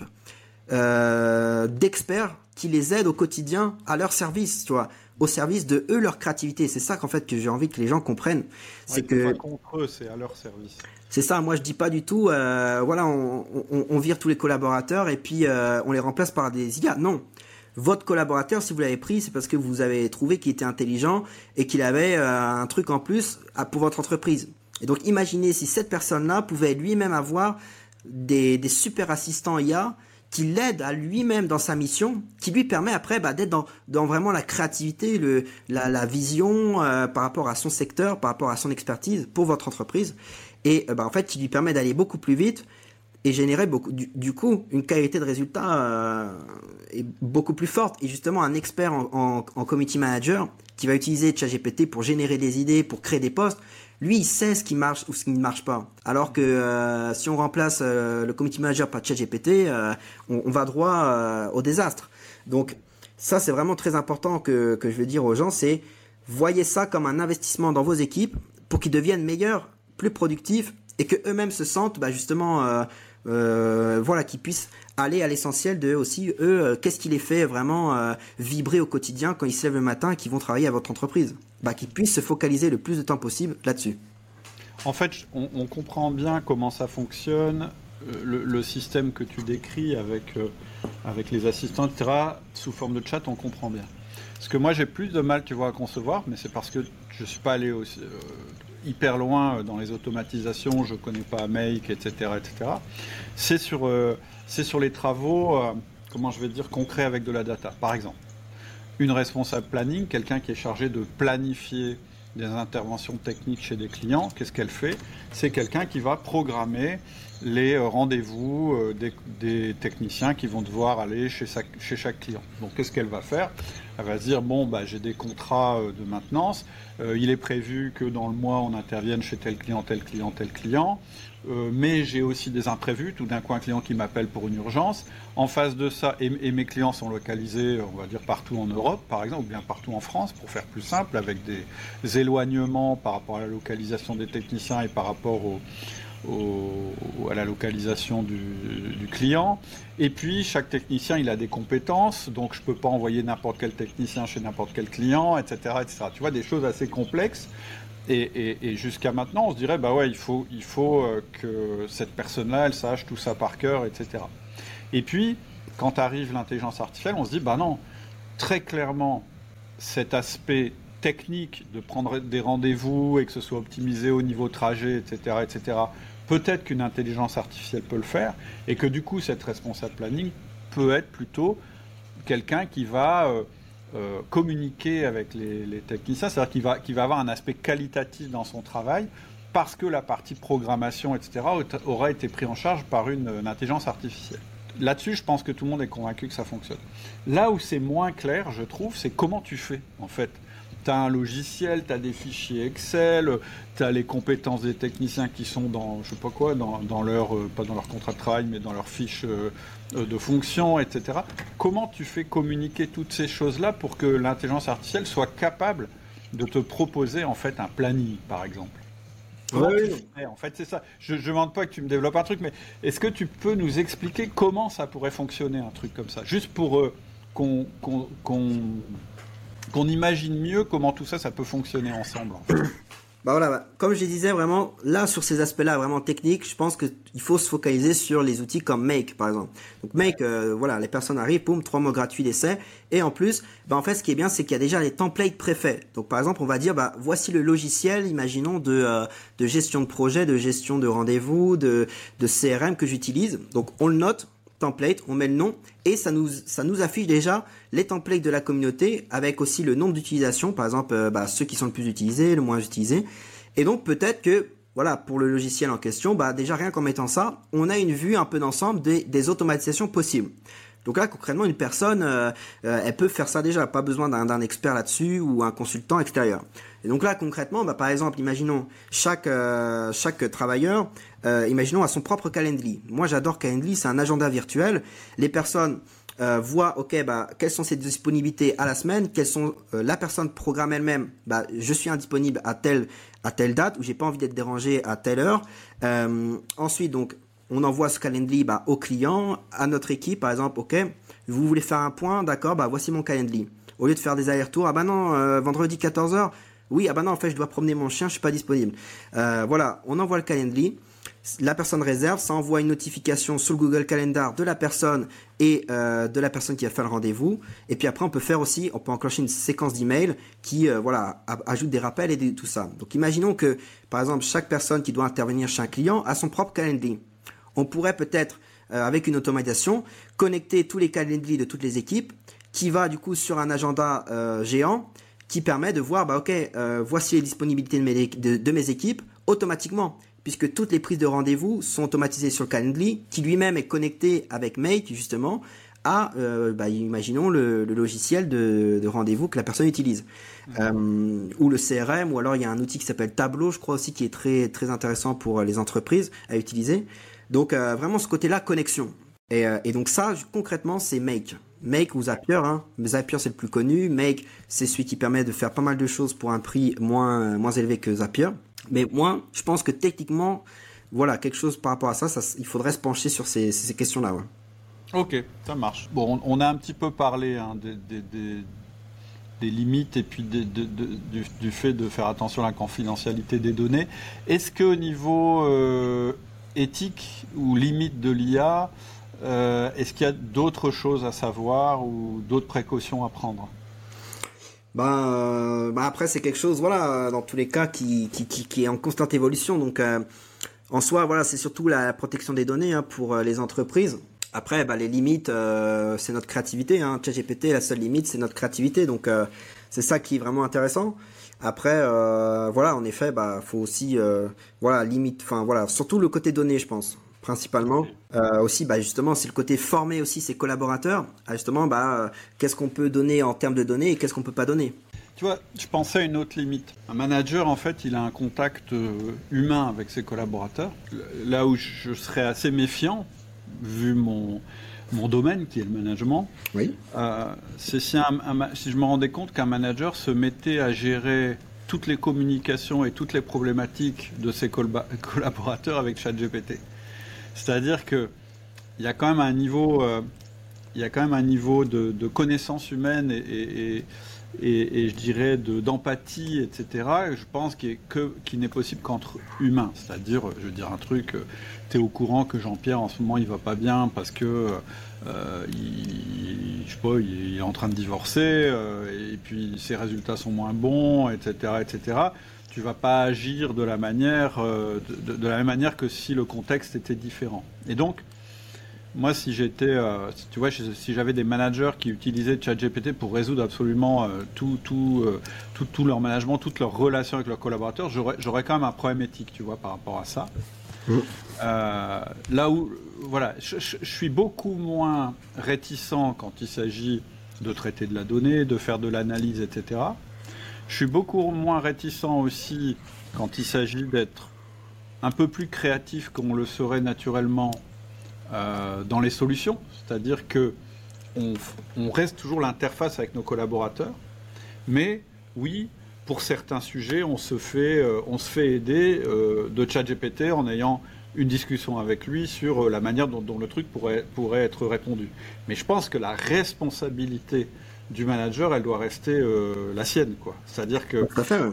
euh, d'experts qui les aident au quotidien à leur service, tu vois, au service de eux, leur créativité. C'est ça qu'en fait que j'ai envie que les gens comprennent. C'est ouais, que pas contre eux, c'est à leur service. C'est ça. Moi, je dis pas du tout. Euh, voilà, on, on, on vire tous les collaborateurs et puis euh, on les remplace par des I A. Non. Votre collaborateur, si vous l'avez pris, c'est parce que vous avez trouvé qu'il était intelligent et qu'il avait euh, un truc en plus à, pour votre entreprise. Et donc, imaginez si cette personne-là pouvait lui-même avoir des, des super assistants I A qui l'aident à lui-même dans sa mission, qui lui permet après bah, d'être dans, dans vraiment la créativité, le, la, la vision euh, par rapport à son secteur, par rapport à son expertise pour votre entreprise. Et euh, bah, en fait, qui lui permet d'aller beaucoup plus vite et générer beaucoup, du, du coup, une qualité de résultat euh, est beaucoup plus forte. Et justement, un expert en, en, en community manager qui va utiliser ChatGPT pour générer des idées, pour créer des posts, lui, il sait ce qui marche ou ce qui ne marche pas. Alors que euh, si on remplace euh, le community manager par ChatGPT, euh, on, on va droit euh, au désastre. Donc, ça, c'est vraiment très important que, que je veux dire aux gens, c'est voyez ça comme un investissement dans vos équipes pour qu'ils deviennent meilleurs, plus productifs et que eux-mêmes se sentent bah, justement... Euh, Euh, voilà, qu'ils puissent aller à l'essentiel de aussi eux, euh, qu'est-ce qui les fait vraiment euh, vibrer au quotidien quand ils se lèvent le matin et qu'ils vont travailler à votre entreprise, bah, qu'ils puissent se focaliser le plus de temps possible là-dessus. En fait, on, on comprend bien comment ça fonctionne, euh, le, le système que tu décris avec, euh, avec les assistants, et cetera, sous forme de chat, on comprend bien. Parce que moi, j'ai plus de mal, tu vois, à concevoir, mais c'est parce que je ne suis pas allé aussi, euh, hyper loin dans les automatisations, je ne connais pas Make, et cetera, et cetera. C'est sur, euh, c'est sur les travaux, euh, comment je vais dire, concrets avec de la data. Par exemple, une responsable planning, quelqu'un qui est chargé de planifier des interventions techniques chez des clients, qu'est-ce qu'elle fait? C'est quelqu'un qui va programmer les rendez-vous euh, des, des techniciens qui vont devoir aller chez, sa, chez chaque client. Donc, qu'est-ce qu'elle va faire? Elle va se dire, bon, bah, j'ai des contrats de maintenance, euh, il est prévu que dans le mois, on intervienne chez tel client, tel client, tel client, euh, mais j'ai aussi des imprévus, tout d'un coup, un client qui m'appelle pour une urgence. En face de ça, et, et mes clients sont localisés, on va dire, partout en Europe, par exemple, ou bien partout en France, pour faire plus simple, avec des, des éloignements par rapport à la localisation des techniciens et par rapport au... Au, à la localisation du, du client. Et puis, chaque technicien, il a des compétences, donc je ne peux pas envoyer n'importe quel technicien chez n'importe quel client, et cetera, et cetera. Tu vois, des choses assez complexes. Et, et, et jusqu'à maintenant, on se dirait, bah ouais, il faut, il faut que cette personne-là, elle sache tout ça par cœur, et cetera. Et puis, quand arrive l'intelligence artificielle, on se dit, bah non, très clairement, cet aspect technique de prendre des rendez-vous et que ce soit optimisé au niveau trajet, et cetera, et cetera, peut-être qu'une intelligence artificielle peut le faire et que du coup, cette responsable planning peut être plutôt quelqu'un qui va euh, euh, communiquer avec les, les techniciens, c'est-à-dire qu'il va, qu'il va avoir un aspect qualitatif dans son travail parce que la partie programmation, et cetera, aura été prise en charge par une, une intelligence artificielle. Là-dessus, je pense que tout le monde est convaincu que ça fonctionne. Là où c'est moins clair, je trouve, c'est comment tu fais, en fait. Tu as un logiciel, tu as des fichiers Excel, tu as les compétences des techniciens qui sont dans, je sais pas quoi, dans, dans leur, euh, pas dans leur contrat de travail, mais dans leur fiche euh, de fonction, et cetera. Comment tu fais communiquer toutes ces choses-là pour que l'intelligence artificielle soit capable de te proposer, en fait, un planning, par exemple? Comment oui. tu fais, en fait, c'est ça. Je ne demande pas que tu me développes un truc, mais est-ce que tu peux nous expliquer comment ça pourrait fonctionner, un truc comme ça? Juste pour euh, qu'on... qu'on, qu'on qu'on imagine mieux comment tout ça, ça peut fonctionner ensemble. En fait. Bah voilà, bah, comme je disais vraiment, là sur ces aspects-là vraiment techniques, je pense qu'il faut se focaliser sur les outils comme Make par exemple. Donc Make, euh, voilà, les personnes arrivent, boum, trois mois gratuits d'essai, et en plus, bah en fait, ce qui est bien, c'est qu'il y a déjà les templates préfaits. Donc par exemple, on va dire, bah voici le logiciel, imaginons de euh, de gestion de projet, de gestion de rendez-vous, de de C R M que j'utilise. Donc on le note. Template, on met le nom et ça nous ça nous affiche déjà les templates de la communauté avec aussi le nombre d'utilisations, par exemple euh, bah, ceux qui sont le plus utilisés, le moins utilisés. Et donc peut-être que voilà, pour le logiciel en question, bah déjà rien qu'en mettant ça, on a une vue un peu d'ensemble des, des automatisations possibles. Donc là, concrètement, une personne, euh, euh, elle peut faire ça déjà, pas besoin d'un, d'un expert là-dessus ou un consultant extérieur. Et donc là, concrètement, bah, par exemple, imaginons chaque euh, chaque travailleur, euh, imaginons a son propre Calendly. Moi, j'adore Calendly, c'est un agenda virtuel. Les personnes euh, voient, ok, bah quelles sont ses disponibilités à la semaine, quelles sont euh, la personne programme elle-même. Bah, je suis indisponible à telle à telle date ou j'ai pas envie d'être dérangé à telle heure. Euh, ensuite, donc on envoie ce Calendly bah, au client, à notre équipe, par exemple, ok, vous voulez faire un point, d'accord, bah voici mon Calendly. Au lieu de faire des allers-retours, ah bah non, euh, vendredi quatorze heures, oui, ah bah non, en fait, je dois promener mon chien, je suis pas disponible. Euh, voilà, on envoie le Calendly, la personne réserve, ça envoie une notification sur le Google Calendar de la personne et euh, de la personne qui a fait le rendez-vous. Et puis après, on peut faire aussi, on peut enclencher une séquence d'emails qui, euh, voilà, a- ajoute des rappels et des- tout ça. Donc, imaginons que, par exemple, chaque personne qui doit intervenir chez un client a son propre Calendly. On pourrait peut-être, euh, avec une automatisation, connecter tous les calendriers de toutes les équipes, qui va du coup sur un agenda euh, géant, qui permet de voir, bah ok, euh, voici les disponibilités de mes, de, de mes équipes automatiquement, puisque toutes les prises de rendez-vous sont automatisées sur le Calendly, qui lui-même est connecté avec Make justement à, euh, bah, imaginons le, le logiciel de, de rendez-vous que la personne utilise, mmh. euh, ou le C R M, ou alors il y a un outil qui s'appelle Tableau, je crois aussi, qui est très très intéressant pour les entreprises à utiliser. Donc euh, vraiment ce côté-là, connexion. Et, euh, et donc ça, concrètement, c'est Make. Make ou Zapier, hein. Zapier c'est le plus connu. Make, c'est celui qui permet de faire pas mal de choses pour un prix moins moins élevé que Zapier. Mais moi, je pense que techniquement, voilà, quelque chose par rapport à ça, ça il faudrait se pencher sur ces, ces questions-là. Ouais. Ok, ça marche. Bon, on, on a un petit peu parlé hein, des, des, des, des limites et puis des, de, de, du, du fait de faire attention à la confidentialité des données. Est-ce qu'au niveau euh, éthique ou limite de l'I A, euh, est-ce qu'il y a d'autres choses à savoir ou d'autres précautions à prendre ? Ben, euh, ben après c'est quelque chose, voilà, dans tous les cas qui qui qui, qui est en constante évolution. Donc euh, en soi, voilà, c'est surtout la protection des données hein, pour euh, les entreprises. Après, bah, les limites, euh, c'est notre créativité. Hein. ChatGPT, la seule limite, c'est notre créativité. Donc euh, c'est ça qui est vraiment intéressant. Après, euh, voilà, en effet, bah, faut aussi, euh, voilà, limite, enfin voilà, surtout le côté données, je pense. Principalement euh, aussi bah justement c'est le côté former aussi ses collaborateurs à justement bah euh, qu'est-ce qu'on peut donner en termes de données et qu'est-ce qu'on peut pas donner. Tu vois, je pensais à une autre limite. Un manager, en fait, il a un contact euh, humain avec ses collaborateurs. Là où je serais assez méfiant, vu mon, mon domaine qui est le management, oui. euh, c'est si, un, un, si je me rendais compte qu'un manager se mettait à gérer toutes les communications et toutes les problématiques de ses colba- collaborateurs avec ChatGPT. C'est-à-dire qu'il y a quand même un niveau, euh, il y a quand même un niveau de, de connaissance humaine et, et, et, et je dirais de, d'empathie, et cetera. Et je pense qu'il, est que, qu'il n'est possible qu'entre humains. C'est-à-dire, je veux dire un truc, tu es au courant que Jean-Pierre en ce moment il va pas bien parce que euh, il, je sais pas, il est en train de divorcer euh, et puis ses résultats sont moins bons, et cetera, et cetera. Tu vas pas agir de la manière, euh, de, de la même manière que si le contexte était différent. Et donc, moi, si j'étais, euh, si, tu vois, si j'avais des managers qui utilisaient ChatGPT pour résoudre absolument euh, tout, tout, euh, tout, tout leur management, toutes leurs relations avec leurs collaborateurs, j'aurais, j'aurais quand même un problème éthique, tu vois, par rapport à ça. Mmh. Euh, là où, voilà, je, je, je suis beaucoup moins réticent quand il s'agit de traiter de la donnée, de faire de l'analyse, et cetera. Je suis beaucoup moins réticent aussi quand il s'agit d'être un peu plus créatif qu'on le serait naturellement euh, dans les solutions. C'est-à-dire que on, on reste toujours l'interface avec nos collaborateurs, mais oui, pour certains sujets, on se fait, euh, on se fait aider euh, de ChatGPT en ayant une discussion avec lui sur la manière dont, dont le truc pourrait, pourrait être répondu. Mais je pense que la responsabilité du manager, elle doit rester euh, la sienne, quoi. C'est-à-dire que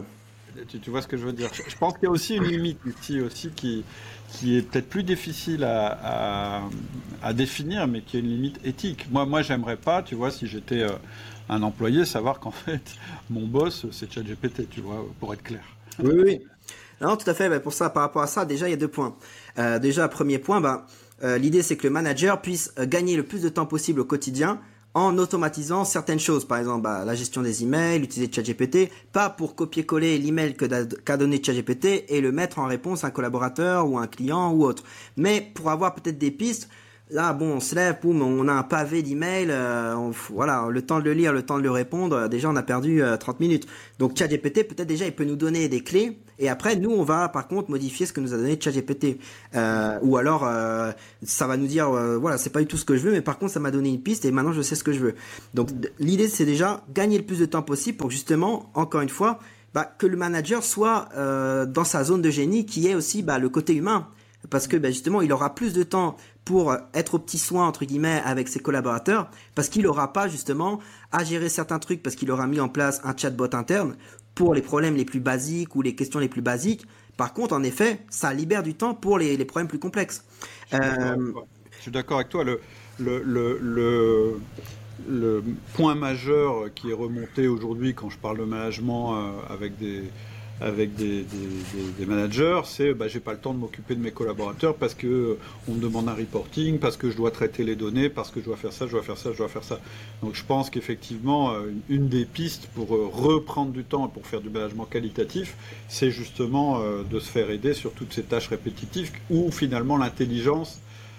tu, tu vois ce que je veux dire. Je, je pense qu'il y a aussi une limite ici aussi qui qui est peut-être plus difficile à, à, à définir, mais qui est une limite éthique. Moi, moi, j'aimerais pas, tu vois, si j'étais euh, un employé, savoir qu'en fait mon boss c'est ChatGPT, tu vois, pour être clair. Oui, oui. Non, tout à fait. Ben, pour ça, par rapport à ça, déjà il y a deux points. Euh, déjà, premier point, ben, euh, l'idée c'est que le manager puisse euh, gagner le plus de temps possible au quotidien en automatisant certaines choses. Par exemple, bah, la gestion des emails, utiliser ChatGPT, pas pour copier-coller l'email que d'a- qu'a donné ChatGPT et le mettre en réponse à un collaborateur ou un client ou autre. Mais pour avoir peut-être des pistes. Là, bon, on se lève, boum, on a un pavé d'emails, euh, on- voilà, le temps de le lire, le temps de le répondre, euh, déjà on a perdu euh, trente minutes. Donc ChatGPT, peut-être déjà, il peut nous donner des clés, et après, nous, on va par contre modifier ce que nous a donné ChatGPT. Euh, ou alors, euh, ça va nous dire, euh, voilà, c'est pas du tout ce que je veux, mais par contre, ça m'a donné une piste, et maintenant, je sais ce que je veux. Donc d- l'idée, c'est déjà gagner le plus de temps possible pour justement, encore une fois, bah, que le manager soit euh, dans sa zone de génie, qui est aussi bah, le côté humain. Parce que bah, justement, il aura plus de temps pour être aux petits soins, entre guillemets, avec ses collaborateurs, parce qu'il n'aura pas justement à gérer certains trucs, parce qu'il aura mis en place un chatbot interne pour les problèmes les plus basiques ou les questions les plus basiques. Par contre, en effet, ça libère du temps pour les, les problèmes plus complexes. Je suis d'accord avec Euh, toi. Je suis d'accord avec toi. Le, le, le, le, le point majeur qui est remonté aujourd'hui quand je parle de management euh, avec des, avec des, des, des- des managers, c'est bah, j'ai pas le temps de m'occuper de mes collaborateurs parce que euh, on me demande un reporting, parce que je dois traiter les données, parce que je dois faire ça, je dois faire ça, je dois faire ça. Donc je pense qu'effectivement, euh, une des pistes pour euh, reprendre du temps et pour faire du management qualitatif, c'est justement euh, de se faire aider sur toutes ces tâches répétitives où finalement l'intelligence,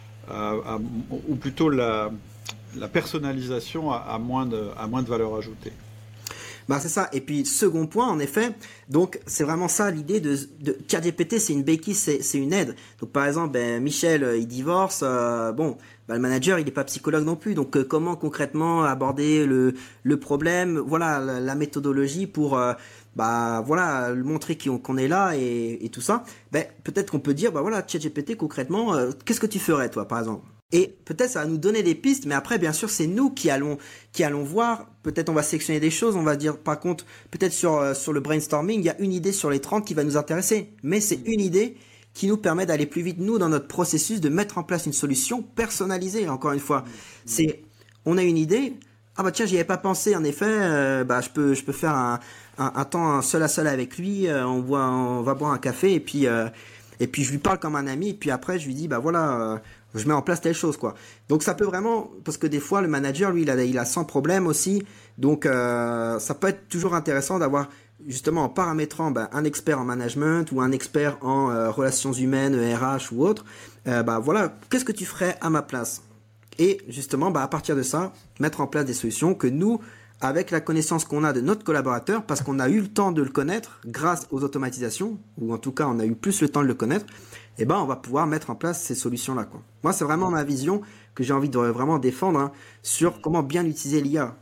a- a- ou plutôt la, la personnalisation a, a moins de, a moins de valeur ajoutée. Bah c'est ça. Et puis second point, en effet, donc c'est vraiment ça l'idée de, de ChatGPT, c'est une béquille, c'est c'est une aide. Donc par exemple, ben, Michel, euh, il divorce, euh, bon, bah, le manager, il n'est pas psychologue non plus. Donc euh, comment concrètement aborder le le problème, voilà la, la méthodologie pour euh, bah voilà lui montrer qu'on qu'on est là et, et tout ça. Ben peut-être qu'on peut dire bah voilà ChatGPT concrètement, euh, qu'est-ce que tu ferais toi par exemple? Et peut-être ça va nous donner des pistes, mais après, bien sûr, c'est nous qui allons, qui allons voir. Peut-être on va sélectionner des choses, on va dire, par contre, peut-être sur, euh, sur le brainstorming, il y a une idée sur les trente qui va nous intéresser. Mais c'est une idée qui nous permet d'aller plus vite, nous, dans notre processus, de mettre en place une solution personnalisée, encore une fois. C'est, on a une idée, ah bah tiens, j'y avais pas pensé, en effet, euh, bah je peux, je peux faire un, un, un temps seul à seul avec lui, euh, on, boit, on va boire un café, et puis, euh, et puis je lui parle comme un ami, et puis après, je lui dis, bah voilà... euh, je mets en place telle chose quoi. Donc ça peut vraiment, parce que des fois le manager lui il a, il a cent problèmes aussi, donc euh, ça peut être toujours intéressant d'avoir justement en paramétrant ben, un expert en management ou un expert en euh, relations humaines, R H ou autre, euh, bah voilà, qu'est-ce que tu ferais à ma place? Et justement bah, à partir de ça, mettre en place des solutions que nous, avec la connaissance qu'on a de notre collaborateur, parce qu'on a eu le temps de le connaître grâce aux automatisations, ou en tout cas on a eu plus le temps de le connaître, eh ben on va pouvoir mettre en place ces solutions-là, quoi. Moi, c'est vraiment ma vision que j'ai envie de vraiment défendre hein, sur comment bien utiliser l'I A.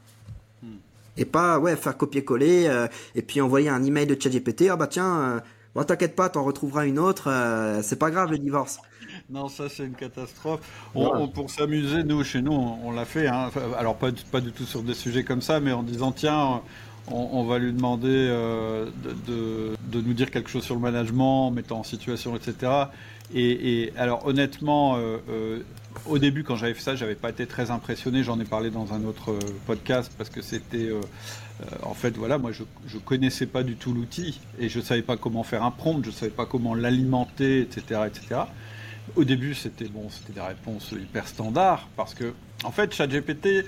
Et pas ouais faire copier-coller euh, et puis envoyer un email de ChatGPT. Ah bah tiens, euh, bon t'inquiète pas, t'en retrouveras une autre. Euh, c'est pas grave le divorce. Non, ça c'est une catastrophe. On, Voilà. on- pour s'amuser, nous, chez nous, on, on l'a fait. Hein. Enfin, alors pas, du- pas du tout sur des sujets comme ça, mais en disant tiens, on, on va lui demander euh, de, de- de nous dire quelque chose sur le management, en mettant en situation, et cetera. Et, et alors honnêtement, euh, euh, au début, quand j'avais fait ça, j'avais pas été très impressionné. J'en ai parlé dans un autre euh, podcast parce que c'était, euh, euh, en fait, voilà, moi je, je connaissais pas du tout l'outil et je savais pas comment faire un prompt, je savais pas comment l'alimenter, et cetera, et cetera. Au début, c'était bon, c'était des réponses hyper standards parce que, en fait, ChatGPT,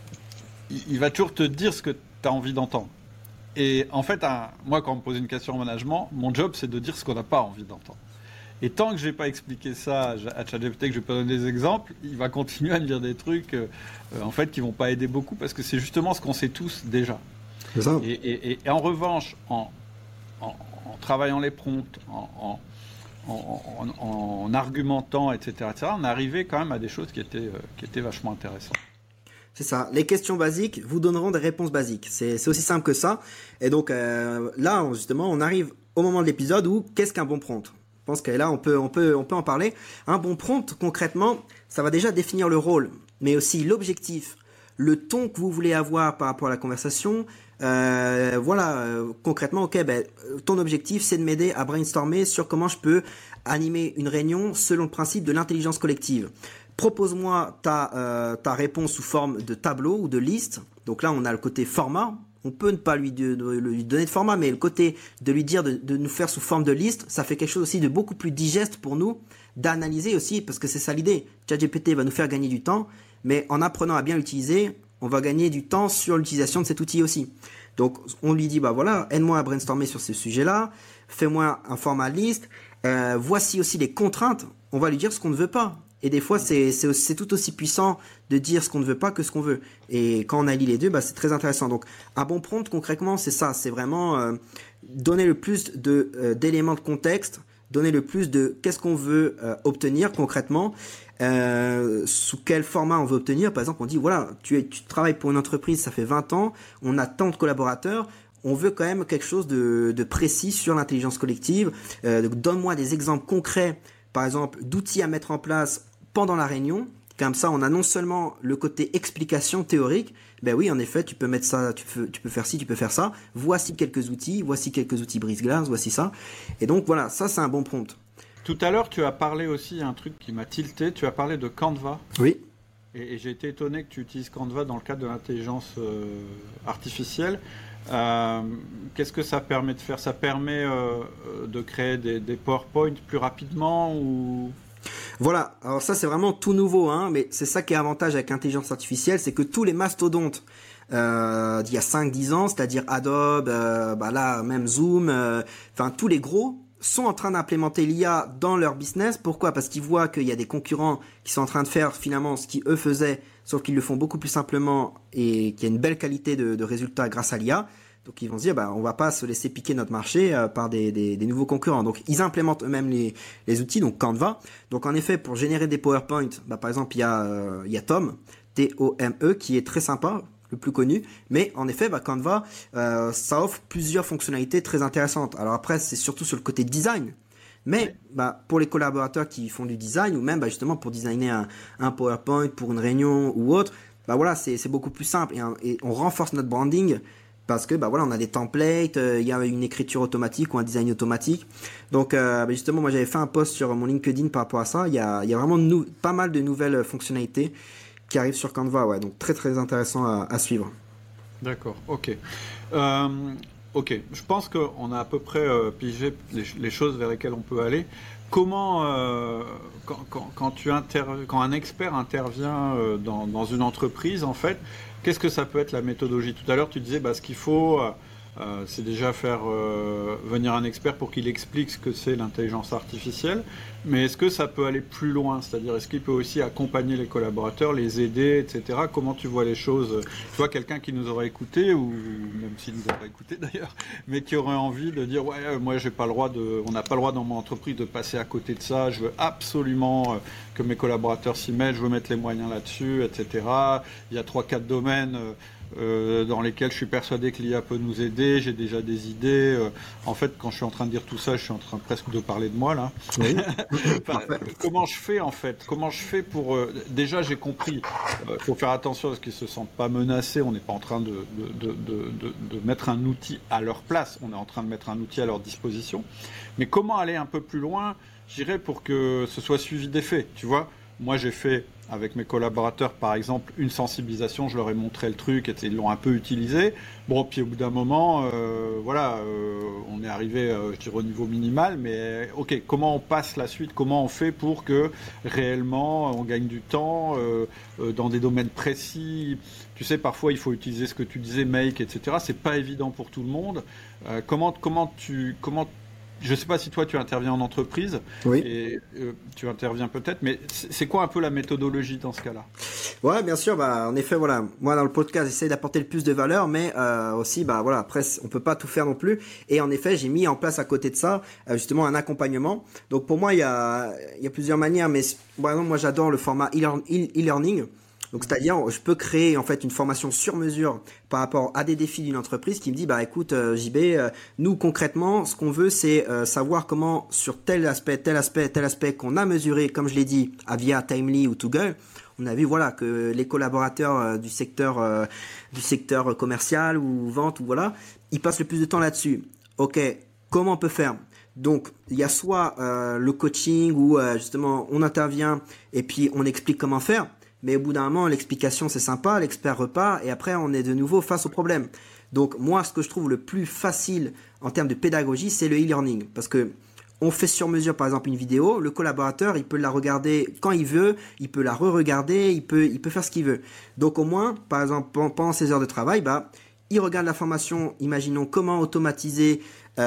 il, il va toujours te dire ce que tu as envie d'entendre. Et en fait, un- moi, quand on me pose une question en management, mon job, c'est de dire ce qu'on n'a pas envie d'entendre. Et tant que je n'ai pas expliqué ça à ChatGPT, que je vais pas donner des exemples, il va continuer à me dire des trucs, euh, euh, en fait, qui vont pas aider beaucoup parce que c'est justement ce qu'on sait tous déjà. C'est ça. Et, et- et- et en revanche, en, en- en travaillant les prompts, en, en- en, en- en argumentant, et cetera, et cetera, on arrivait quand même à des choses qui étaient, euh, qui étaient vachement intéressantes. C'est ça. Les questions basiques vous donneront des réponses basiques. C'est c'est aussi simple que ça. Et donc euh, là, on- justement, on arrive au moment de l'épisode où qu'est-ce qu'un bon prompt? Je pense que là, on peut, on peut, on peut en parler. Un bon prompt, concrètement, ça va déjà définir le rôle, mais aussi l'objectif, le ton que vous voulez avoir par rapport à la conversation. Euh, voilà, euh, concrètement, ok, ben, ton objectif, c'est de m'aider à brainstormer sur comment je peux animer une réunion selon le principe de l'intelligence collective. Propose-moi ta, euh, ta réponse sous forme de tableau ou de liste. Donc là, on a le côté format. On peut ne pas lui, de, de- lui donner de format, mais le côté de lui dire de, de nous faire sous forme de liste, ça fait quelque chose aussi de beaucoup plus digeste pour nous, d'analyser aussi, parce que c'est ça l'idée. ChatGPT va nous faire gagner du temps, mais en apprenant à bien l'utiliser, on va gagner du temps sur l'utilisation de cet outil aussi. Donc, on lui dit, bah voilà, aide-moi à brainstormer sur ces sujets-là, fais-moi un format liste, euh, voici aussi les contraintes, on va lui dire ce qu'on ne veut pas. Et des fois, c'est, c'est, c'est tout aussi puissant de dire ce qu'on ne veut pas que ce qu'on veut. Et quand on allie les deux, bah, c'est très intéressant. Donc, un bon prompt, concrètement, c'est ça. C'est vraiment euh, donner le plus de, euh, d'éléments de contexte, donner le plus de qu'est-ce qu'on veut euh, obtenir concrètement, euh, sous quel format on veut obtenir. Par exemple, on dit, voilà, tu, es, tu travailles pour une entreprise, ça fait vingt ans, on a tant de collaborateurs, on veut quand même quelque chose de, de précis sur l'intelligence collective. Euh, donc, donne-moi des exemples concrets, par exemple, d'outils à mettre en place pendant la réunion. Comme ça, on a non seulement le côté explication théorique, ben oui, en effet, tu peux mettre ça, tu peux, tu peux faire ci, tu peux faire ça. Voici quelques outils, voici quelques outils brise-glace, voici ça. Et donc voilà, ça c'est un bon prompt. Tout à l'heure, tu as parlé aussi un truc qui m'a tilté. Tu as parlé de Canva. Oui. Et, et j'ai été étonné que tu utilises Canva dans le cadre de l'intelligence euh, artificielle. Euh, qu'est-ce que ça permet de faire? Ça permet euh, de créer des, des PowerPoint plus rapidement ou... Voilà, alors ça c'est vraiment tout nouveau, hein, mais c'est ça qui est avantage avec l'intelligence artificielle, c'est que tous les mastodontes euh, d'il y a cinq dix ans, c'est-à-dire Adobe, euh, bah là même Zoom, euh, enfin tous les gros sont en train d'implémenter l'I A dans leur business. Pourquoi? Parce qu'ils voient qu'il y a des concurrents qui sont en train de faire finalement ce qu'ils eux faisaient, sauf qu'ils le font beaucoup plus simplement et qu'il y a une belle qualité de, de résultats grâce à l'I A. Donc ils vont se dire, bah, on va pas se laisser piquer notre marché euh, par des, des, des nouveaux concurrents. Donc ils implémentent eux-mêmes les, les outils, donc Canva. Donc en effet, pour générer des PowerPoint, bah, par exemple, il y a, euh, il y a Tom, T O M E, qui est très sympa, le plus connu. Mais en effet, bah, Canva, euh, ça offre plusieurs fonctionnalités très intéressantes. Alors après, c'est surtout sur le côté design. Mais bah, pour les collaborateurs qui font du design, ou même bah, justement pour designer un, un PowerPoint pour une réunion ou autre, bah, voilà, c'est, c'est beaucoup plus simple. Et, et on renforce notre branding parce que bah voilà, on a des templates, il euh, y a une écriture automatique ou un design automatique. Donc euh, bah justement, moi j'avais fait un post sur mon LinkedIn par rapport à ça. Il y a, y a vraiment nou- pas mal de nouvelles fonctionnalités qui arrivent sur Canva, ouais. Donc très très intéressant à, à suivre. D'accord, ok. Euh, ok, je pense qu'on a à peu près euh, pigé les, les choses vers lesquelles on peut aller. Comment, euh, quand, quand, quand, tu inter... quand un expert intervient euh, dans, dans une entreprise, en fait, qu'est-ce que ça peut être la méthodologie? Tout à l'heure, tu disais bah, ce qu'il faut, euh, c'est déjà faire euh, venir un expert pour qu'il explique ce que c'est l'intelligence artificielle. Mais est-ce que ça peut aller plus loin? C'est-à-dire, est-ce qu'il peut aussi accompagner les collaborateurs, les aider, et cetera. Comment tu vois les choses? Tu vois, quelqu'un qui nous aurait écouté, ou même s'il nous a pas écouté d'ailleurs, mais qui aurait envie de dire, ouais, moi, j'ai pas le droit de, on n'a pas le droit dans mon entreprise de passer à côté de ça. Je veux absolument que mes collaborateurs s'y mettent. Je veux mettre les moyens là-dessus, et cetera. Il y a trois, quatre domaines euh, dans lesquels je suis persuadé que l'I A peut nous aider. J'ai déjà des idées. Euh, en fait, quand je suis en train de dire tout ça, je suis en train presque de parler de moi là. Oui. Enfin, comment je fais en fait? Comment je fais pour euh, déjà j'ai compris. Il euh, faut faire attention à ce qu'ils se sentent pas menacés. On n'est pas en train de, de, de, de, de, de mettre un outil à leur place. On est en train de mettre un outil à leur disposition. Mais comment aller un peu plus loin, j'irais, pour que ce soit suivi d'effet. Tu vois, moi j'ai fait avec mes collaborateurs, par exemple, une sensibilisation, je leur ai montré le truc, et ils l'ont un peu utilisé. Bon, puis au bout d'un moment, euh, voilà, euh, on est arrivé, euh, je dirais, au niveau minimal, mais ok, comment on passe la suite? Comment on fait pour que réellement on gagne du temps euh, euh, dans des domaines précis? Tu sais, parfois il faut utiliser ce que tu disais, make, et cetera. C'est pas évident pour tout le monde. Euh, comment, comment tu, comment Je ne sais pas si toi tu interviens en entreprise, oui. et euh, tu interviens peut-être, mais c'est quoi un peu la méthodologie dans ce cas-là? Ouais, bien sûr. Bah, en effet, voilà. Moi, dans le podcast, j'essaie d'apporter le plus de valeur, mais euh, aussi, bah voilà. Après, on peut pas tout faire non plus. Et en effet, j'ai mis en place à côté de ça, euh, justement, un accompagnement. Donc pour moi, il y a, il y a plusieurs manières, mais par exemple, moi, j'adore le format e-learning. Donc, c'est-à-dire, je peux créer en fait une formation sur mesure par rapport à des défis d'une entreprise qui me dit, bah écoute, euh, J B, euh, nous concrètement, ce qu'on veut, c'est euh, savoir comment sur tel aspect, tel aspect, tel aspect qu'on a mesuré, comme je l'ai dit, à via Timely ou Toggle, on a vu voilà que les collaborateurs euh, du secteur euh, du secteur commercial ou vente ou voilà, ils passent le plus de temps là-dessus. Ok, comment on peut faire? Donc, il y a soit euh, le coaching où euh, justement on intervient et puis on explique comment faire. Mais au bout d'un moment, l'explication c'est sympa, l'expert repart et après on est de nouveau face au problème. Donc moi, ce que je trouve le plus facile en termes de pédagogie, c'est le e-learning. Parce que on fait sur mesure, par exemple, une vidéo. Le collaborateur, il peut la regarder quand il veut, il peut la re-regarder, il peut, il peut faire ce qu'il veut. Donc, au moins, par exemple, pendant ses heures de travail, bah, il regarde la formation. Imaginons comment automatiser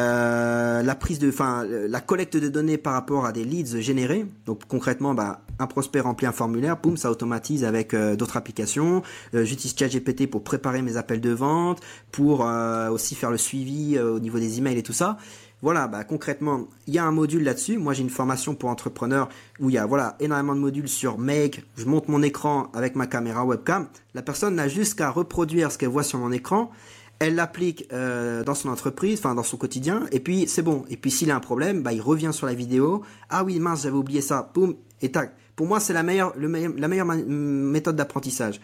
euh, la prise de, enfin, la collecte de données par rapport à des leads générés. Donc, concrètement, bah, un prospect remplit un formulaire, boum, ça automatise avec euh, d'autres applications. Euh, j'utilise ChatGPT pour préparer mes appels de vente, pour euh, aussi faire le suivi euh, au niveau des emails et tout ça. Voilà, bah, concrètement, il y a un module là-dessus. Moi, j'ai une formation pour entrepreneurs où il y a voilà, énormément de modules sur Make. Je monte mon écran avec ma caméra webcam. La personne n'a juste qu'à reproduire ce qu'elle voit sur mon écran. Elle l'applique euh, dans son entreprise, enfin dans son quotidien, et puis c'est bon. Et puis s'il a un problème, bah, il revient sur la vidéo. Ah oui, mince, j'avais oublié ça. Boum, et tac. Pour moi, c'est la meilleure, le meilleur, la meilleure ma- méthode d'apprentissage.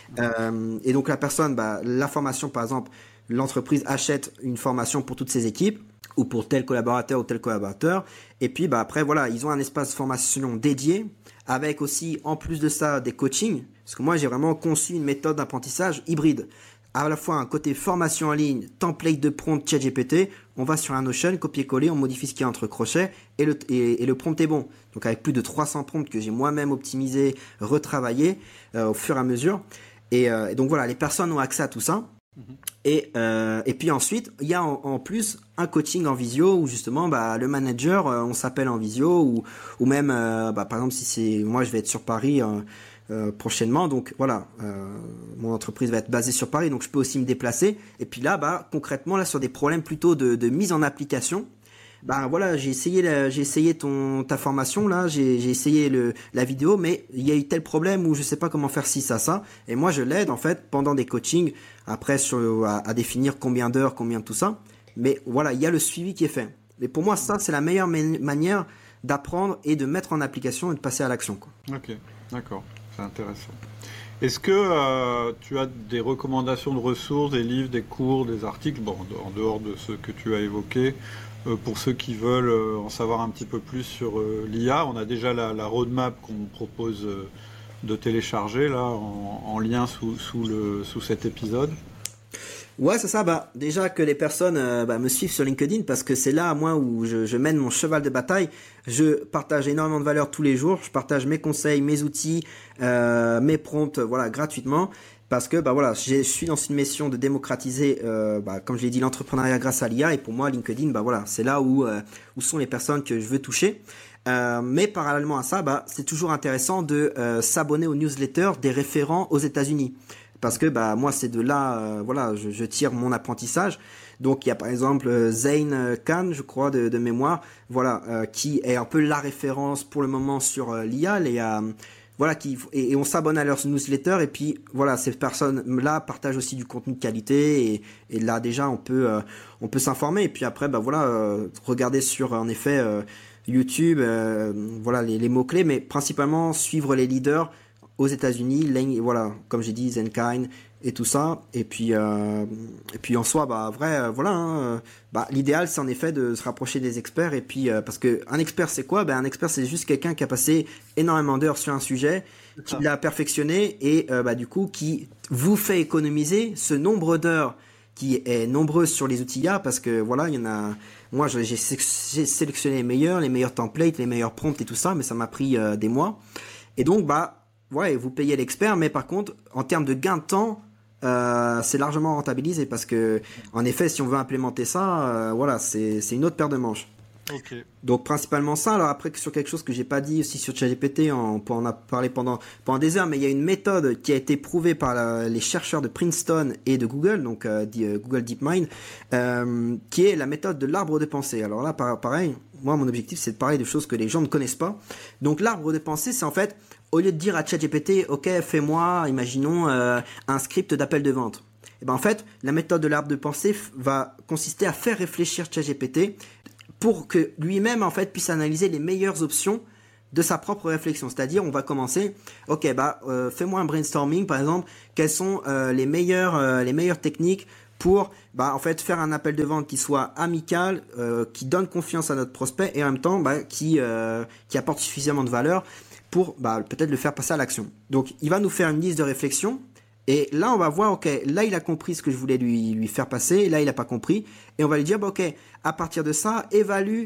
Euh, et donc la personne, bah, la formation, par exemple, l'entreprise achète une formation pour toutes ses équipes, ou pour tel collaborateur ou tel collaborateur. Et puis bah, après, voilà, ils ont un espace de formation dédié, avec aussi, en plus de ça, des coachings. Parce que moi, j'ai vraiment conçu une méthode d'apprentissage hybride. À la fois un côté formation en ligne, template de prompt ChatGPT, on va sur un Notion, copier-coller, on modifie ce qu'il y a entre crochets, et le, et, et le prompt est bon. Donc avec plus de trois cents prompts que j'ai moi-même optimisé, retravaillé euh, au fur et à mesure. Et, euh, et donc voilà, les personnes ont accès à tout ça. Mmh. Et, euh, et puis ensuite, il y a en, en plus un coaching en visio où justement bah, le manager, euh, on s'appelle en visio, ou, ou même, euh, bah, par exemple, si c'est moi, je vais être sur Paris euh, euh, prochainement, donc voilà, euh, mon entreprise va être basée sur Paris, donc je peux aussi me déplacer. Et puis là, bah, concrètement, là, sur des problèmes plutôt de, de mise en application, bah voilà, j'ai essayé, la, j'ai essayé ton ta formation là, j'ai, j'ai essayé le la vidéo, mais il y a eu tel problème où je sais pas comment faire ci ça ça, et moi je l'aide en fait pendant des coachings, après sur à, à définir combien d'heures, combien de tout ça, mais voilà, il y a le suivi qui est fait. Mais pour moi ça c'est la meilleure ma- manière d'apprendre et de mettre en application et de passer à l'action, quoi. Ok, d'accord, c'est intéressant. Est-ce que euh, tu as des recommandations de ressources, des livres, des cours, des articles, bon, en dehors de ceux que tu as évoqués, euh, pour ceux qui veulent euh, en savoir un petit peu plus sur euh, l'I A? On a déjà la, la roadmap qu'on propose euh, de télécharger là, en, en lien sous, sous, le, sous cet épisode. Ouais, c'est ça. Bah, déjà que les personnes euh, bah, me suivent sur LinkedIn, parce que c'est là, moi, où je, je mène mon cheval de bataille. Je partage énormément de valeur tous les jours. Je partage mes conseils, mes outils, euh, mes prompts, voilà, gratuitement. Parce que bah voilà, je suis dans une mission de démocratiser, euh, bah, comme je l'ai dit, l'entrepreneuriat grâce à l'I A. Et pour moi, LinkedIn, bah voilà, c'est là où euh, où sont les personnes que je veux toucher. Euh, mais parallèlement à ça, bah c'est toujours intéressant de euh, s'abonner aux newsletters des référents aux États-Unis. Parce que bah moi c'est de là, euh, voilà, je, je tire mon apprentissage. Donc il y a par exemple euh, Zain Khan, je crois de, de mémoire, voilà, euh, qui est un peu la référence pour le moment sur euh, l'I A. Les, euh, voilà, qui et, et on s'abonne à leurs newsletters, et puis voilà, ces personnes-là partagent aussi du contenu de qualité, et, et là déjà on peut euh, on peut s'informer, et puis après bah voilà, euh, regarder sur en effet euh, YouTube, euh, voilà les, les mots clés, mais principalement suivre les leaders aux États-Unis, voilà, comme j'ai dit, Zenkind et tout ça. Et puis, euh, et puis en soi, bah vrai, euh, voilà. Hein, bah l'idéal, c'est en effet de se rapprocher des experts. Et puis, euh, parce que un expert, c'est quoi? Ben un expert, c'est juste quelqu'un qui a passé énormément d'heures sur un sujet, qui l'a perfectionné, et euh, bah du coup, qui vous fait économiser ce nombre d'heures qui est nombreux sur les outils I A, parce que voilà, il y en a. Moi, j'ai, j'ai sélectionné les meilleurs, les meilleurs templates, les meilleurs prompts et tout ça, mais ça m'a pris euh, des mois. Et donc, bah ouais, vous payez l'expert, mais par contre, en termes de gain de temps, euh, c'est largement rentabilisé, parce que, en effet, si on veut implémenter ça, euh, voilà, c'est, c'est une autre paire de manches. Okay. Donc principalement ça. Alors après, sur quelque chose que j'ai pas dit aussi sur ChatGPT, on peut en a parlé pendant pendant des heures, mais il y a une méthode qui a été prouvée par la, les chercheurs de Princeton et de Google, donc euh, Google DeepMind, euh, qui est la méthode de l'arbre de pensée. Alors là, pareil, moi mon objectif c'est de parler de choses que les gens ne connaissent pas. Donc l'arbre de pensée, c'est en fait, au lieu de dire à ChatGPT, ok, fais-moi, imaginons euh, un script d'appel de vente. Et ben en fait, la méthode de l'arbre de pensée va consister à faire réfléchir ChatGPT pour que lui-même en fait puisse analyser les meilleures options de sa propre réflexion. C'est-à-dire, on va commencer, ok, bah euh, fais-moi un brainstorming, par exemple, quelles sont euh, les meilleures euh, les meilleures techniques pour bah en fait faire un appel de vente qui soit amical, euh, qui donne confiance à notre prospect, et en même temps bah, qui euh, qui apporte suffisamment de valeur pour bah peut-être le faire passer à l'action. Donc, il va nous faire une liste de réflexion. Et là, on va voir, ok, là, il a compris ce que je voulais lui, lui faire passer, là, il n'a pas compris. Et on va lui dire, bah, ok, à partir de ça, évalue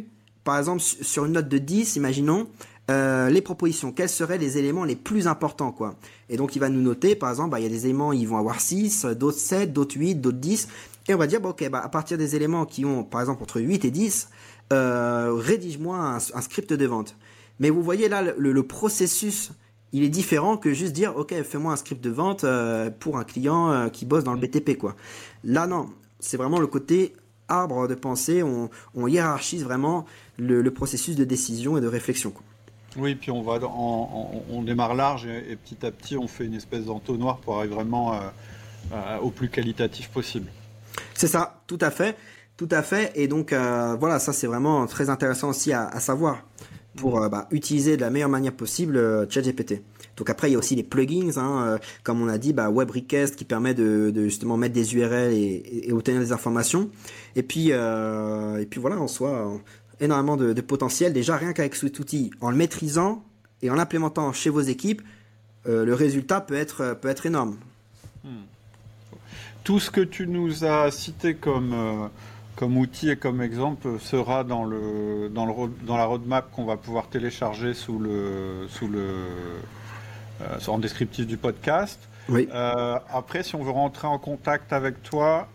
par exemple, sur une note de dix, imaginons, euh, les propositions, quels seraient les éléments les plus importants, quoi. Et donc, il va nous noter, par exemple, bah, il y a des éléments, ils vont avoir six, d'autres sept, d'autres huit, d'autres dix. Et on va dire, bah, ok, bah, à partir des éléments qui ont, par exemple, entre huit et dix, euh, rédige-moi un, un script de vente. Mais vous voyez là, le, le processus, il est différent que juste dire, ok, fais-moi un script de vente euh, pour un client euh, qui bosse dans le B T P, quoi. Là, non, c'est vraiment le côté arbre de pensée, on, on hiérarchise vraiment le, le processus de décision et de réflexion, quoi. Oui, puis on va dans- en- en- on démarre large et, et petit à petit on fait une espèce d'entonnoir pour arriver vraiment euh, euh, au plus qualitatif possible. C'est ça, tout à fait, tout à fait. Et donc euh, voilà, ça c'est vraiment très intéressant aussi à, à savoir pour euh, bah, utiliser de la meilleure manière possible euh, ChatGPT. Donc après il y a aussi les plugins, hein, euh, comme on a dit, bah, Web Request qui permet de, de justement mettre des U R L et, et, et obtenir des informations. Et puis euh, et puis voilà, en soi, euh, énormément de, de potentiel. Déjà rien qu'avec cet outil, en le maîtrisant et en l'implémentant chez vos équipes, euh, le résultat peut être peut être énorme. Tout ce que tu nous as cité comme, euh, comme outil et comme exemple sera dans, le, dans, le, ro- dans la roadmap qu'on va pouvoir télécharger sous le, sous le, euh, en descriptif du podcast. Oui. Euh, après, si on veut rentrer en contact avec toi,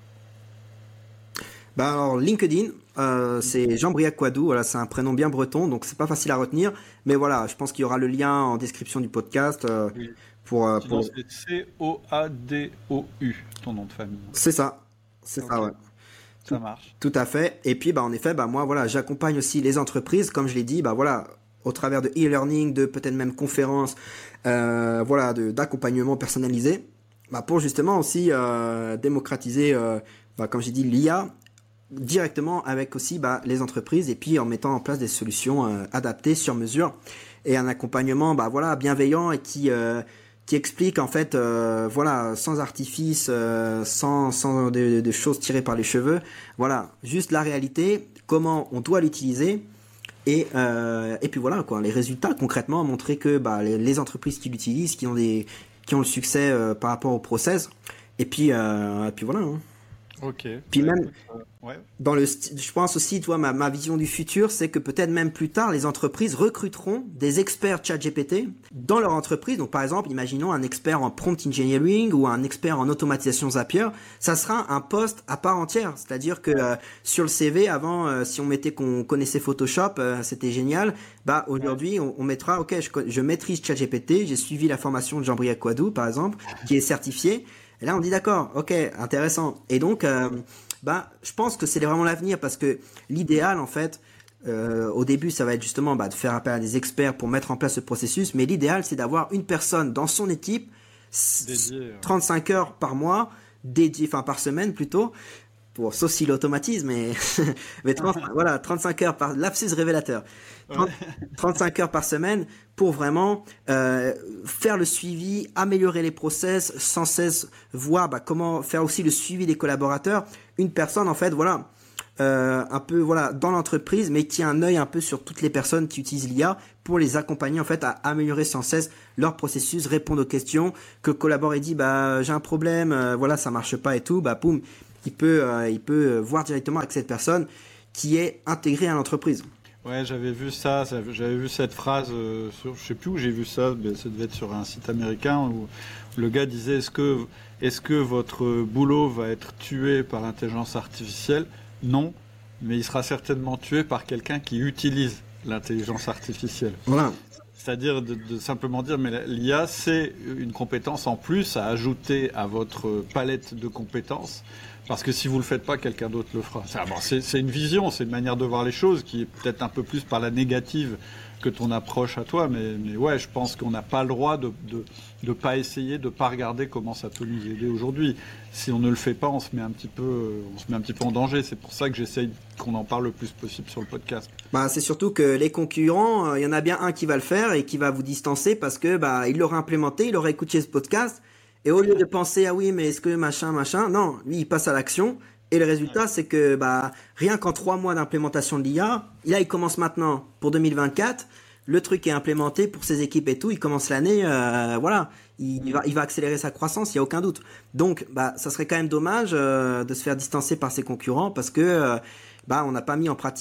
Bah alors LinkedIn, euh, c'est Jean-Briac Quadou, voilà, c'est un prénom bien breton, donc c'est pas facile à retenir, mais voilà, je pense qu'il y aura le lien en description du podcast euh, oui. pour, euh, Sinon, pour... c'est C O A D O U, ton nom de famille. C'est ça, c'est Ok. ça, ouais. Ça marche. Tout à fait. Et puis, bah, en effet, bah, moi, voilà, j'accompagne aussi les entreprises, comme je l'ai dit, bah, voilà, au travers de e-learning, de peut-être même conférences, euh, voilà, de, d'accompagnement personnalisé, bah, pour justement aussi euh, démocratiser, euh, bah, comme j'ai dit, l'I A directement avec aussi bah, les entreprises et puis en mettant en place des solutions euh, adaptées sur mesure et un accompagnement bah, voilà, bienveillant et qui, euh, qui explique en fait euh, voilà, sans artifice, euh, sans, sans des de choses tirées par les cheveux, voilà, juste la réalité, comment on doit l'utiliser. Et, euh, et puis voilà quoi, les résultats concrètement montrer que bah, les, les entreprises qui l'utilisent, qui ont des, qui ont le succès euh, par rapport au process. Et puis, euh, et puis voilà. Hein. Ok. Puis Bah, même écoute, euh, ouais. dans le, st- je pense aussi, toi, ma, ma vision du futur, c'est que peut-être même plus tard, les entreprises recruteront des experts ChatGPT dans leur entreprise. Donc, par exemple, imaginons un expert en prompt engineering ou un expert en automatisation Zapier. Ça sera un poste à part entière. C'est-à-dire que euh, sur le C V, avant, euh, si on mettait qu'on connaissait Photoshop, euh, c'était génial. Bah, aujourd'hui, on, on mettra, ok, je, co- je maîtrise ChatGPT, j'ai suivi la formation de Jean-Briac Quadou, par exemple, qui est certifié. Et là, on dit d'accord, ok, intéressant. Et donc, euh, bah, je pense que c'est vraiment l'avenir parce que l'idéal, en fait, euh, au début, ça va être justement bah, de faire appel à des experts pour mettre en place ce processus. Mais l'idéal, c'est d'avoir une personne dans son équipe, Dédié, euh. trente-cinq heures par mois, dédié, enfin par semaine plutôt, pour sauf si l'automatisme, mais, mais trente, voilà, trente-cinq heures par lapsus révélateur. trente, trente-cinq heures par semaine pour vraiment euh, faire le suivi, améliorer les process, sans cesse voir bah, comment faire aussi le suivi des collaborateurs. Une personne en fait, voilà, euh, un peu voilà dans l'entreprise, mais qui a un œil un peu sur toutes les personnes qui utilisent l'I A pour les accompagner en fait à améliorer sans cesse leur processus, répondre aux questions. Que le collaborateur dit bah j'ai un problème, euh, voilà ça marche pas et tout, bah poum, il peut euh, il peut voir directement avec cette personne qui est intégrée à l'entreprise. Ouais, j'avais vu ça, ça- j'avais vu cette phrase, euh, sur, je sais plus où j'ai vu ça, mais ça devait être sur un site américain où le gars disait est-ce que, est-ce que votre boulot va être tué par l'intelligence artificielle? Non, mais il sera certainement tué par quelqu'un qui utilise l'intelligence artificielle. Voilà. C'est-à-dire de, de simplement dire, mais l'I A, c'est une compétence en plus à ajouter à votre palette de compétences. Parce que si vous le faites pas, quelqu'un d'autre le fera. C'est, bon, c'est, c'est une vision, c'est une manière de voir les choses qui est peut-être un peu plus par la négative que ton approche à toi. Mais, mais ouais, je pense qu'on n'a pas le droit de de, de pas essayer, de pas regarder comment ça peut nous aider aujourd'hui. Si on ne le fait pas, on se met un petit peu, on se met un petit peu en danger. C'est pour ça que j'essaye qu'on en parle le plus possible sur le podcast. Bah, c'est surtout que les concurrents, il euh, y en a bien un qui va le faire et qui va vous distancer parce que bah il l'aura implémenté, il aura écouté ce podcast et au lieu de penser ah oui mais est-ce que machin machin, non, lui il passe à l'action et le résultat c'est que bah rien qu'en trois mois d'implémentation de l'I A, là il commence maintenant pour deux mille vingt-quatre, le truc est implémenté pour ses équipes et tout, il commence l'année, euh, voilà, il, il va il va accélérer sa croissance, il y a aucun doute. Donc bah ça serait quand même dommage euh, de se faire distancer par ses concurrents parce que euh, bah on n'a pas mis en pratique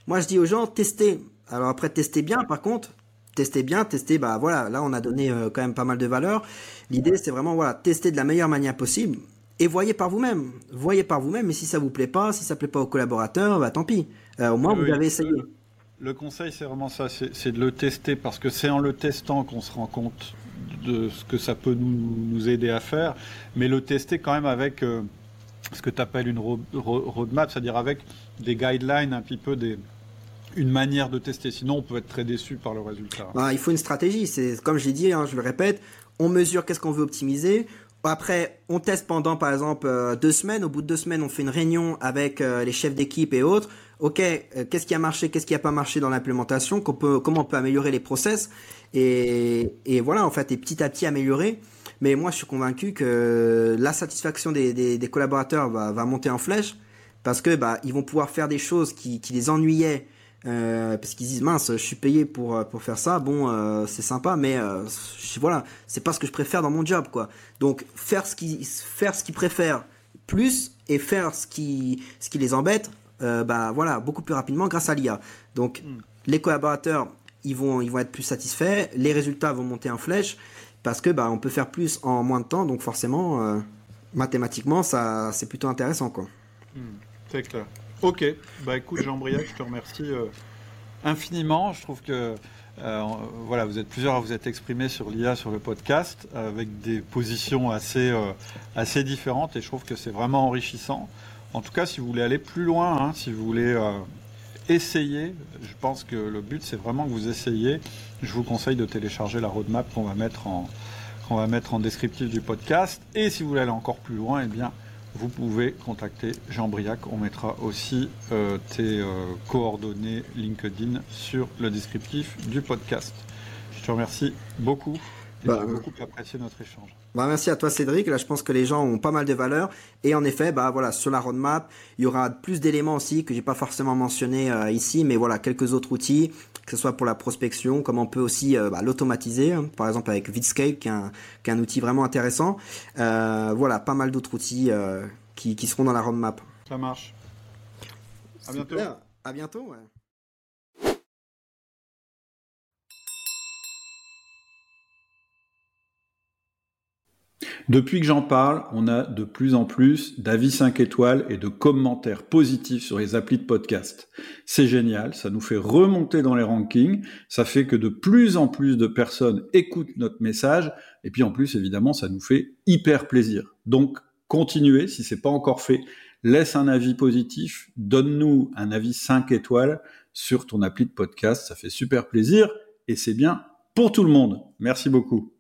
Moi, je dis aux gens, testez. Alors après, testez bien, par contre, testez bien, testez, bah voilà, là, on a donné euh, quand même pas mal de valeur. L'idée, c'est vraiment, voilà, tester de la meilleure manière possible et voyez par vous-même. Voyez par vous-même, et si ça vous plaît pas, si ça plaît pas aux collaborateurs, bah tant pis. Euh, au moins, vous Oui, avez essayé. le, le conseil, c'est vraiment ça, c'est c'est de le tester, parce que c'est en le testant qu'on se rend compte de ce que ça peut nous, nous aider à faire, mais le tester quand même avec euh, ce que tu appelles une ro- ro- roadmap, c'est-à-dire avec des guidelines, un petit peu des, une manière de tester. Sinon, on peut être très déçu par le résultat. Bah, il faut une stratégie. C'est comme je l'ai dit, hein, je le répète, on mesure qu'est-ce qu'on veut optimiser. Après, on teste pendant, par exemple, euh, deux semaines. Au bout de deux semaines, on fait une réunion avec euh, les chefs d'équipe et autres. Ok, euh, qu'est-ce qui a marché, qu'est-ce qui a pas marché dans l'implémentation, qu'on peut, comment on peut améliorer les process et, et voilà, en fait, et petit à petit améliorer. Mais moi, je suis convaincu que la satisfaction des, des, des collaborateurs va, va monter en flèche parce que bah, ils vont pouvoir faire des choses qui, qui les ennuyaient. Euh, parce qu'ils disent mince, je suis payé pour pour faire ça. Bon, euh, c'est sympa, mais euh, je- voilà, c'est pas ce que je préfère dans mon job, quoi. Donc faire ce qu'ils faire ce qu'ils préfèrent plus et faire ce qui ce qui les embête, euh, bah voilà, beaucoup plus rapidement grâce à l'I A. Donc Mm. les collaborateurs, ils vont ils vont être plus satisfaits, les résultats vont monter en flèche parce que bah on peut faire plus en moins de temps, donc forcément euh, mathématiquement ça c'est plutôt intéressant, quoi. Mm. C'est clair. Ok, bah écoute Jean-Briac, je te remercie euh, infiniment. Je trouve que euh, voilà, vous êtes plusieurs à vous être exprimés sur l'I A sur le podcast avec des positions assez, euh, assez différentes, et je trouve que c'est vraiment enrichissant. En tout cas, si vous voulez aller plus loin, hein, si vous voulez euh, essayer, je pense que le but c'est vraiment que vous essayiez. Je vous conseille de télécharger la roadmap qu'on va mettre en, qu'on va mettre en descriptif du podcast. Et si vous voulez aller encore plus loin, eh bien, vous pouvez contacter Jean-Briac. On mettra aussi euh, tes euh, coordonnées LinkedIn sur le descriptif du podcast. Je te remercie beaucoup et Bah, j'ai beaucoup apprécié notre échange. Bah, merci à toi Cédric. Là, je pense que les gens ont pas mal de valeur. Et en effet, bah voilà, sur la roadmap, il y aura plus d'éléments aussi que j'ai pas forcément mentionné euh, ici, mais voilà, quelques autres outils, que ce soit pour la prospection, comme on peut aussi euh, bah, l'automatiser, hein, par exemple avec Vidscape, qui est un, qui est un outil vraiment intéressant. Euh, voilà, pas mal d'autres outils euh, qui, qui seront dans la roadmap. Ça marche. À bientôt. Super. À bientôt. Ouais. Depuis que j'en parle, on a de plus en plus d'avis cinq étoiles et de commentaires positifs sur les applis de podcast. C'est génial, ça nous fait remonter dans les rankings, ça fait que de plus en plus de personnes écoutent notre message, et puis en plus, évidemment, ça nous fait hyper plaisir. Donc, continuez, si c'est pas encore fait, laisse un avis positif, donne-nous un avis cinq étoiles sur ton appli de podcast, ça fait super plaisir, et c'est bien pour tout le monde. Merci beaucoup.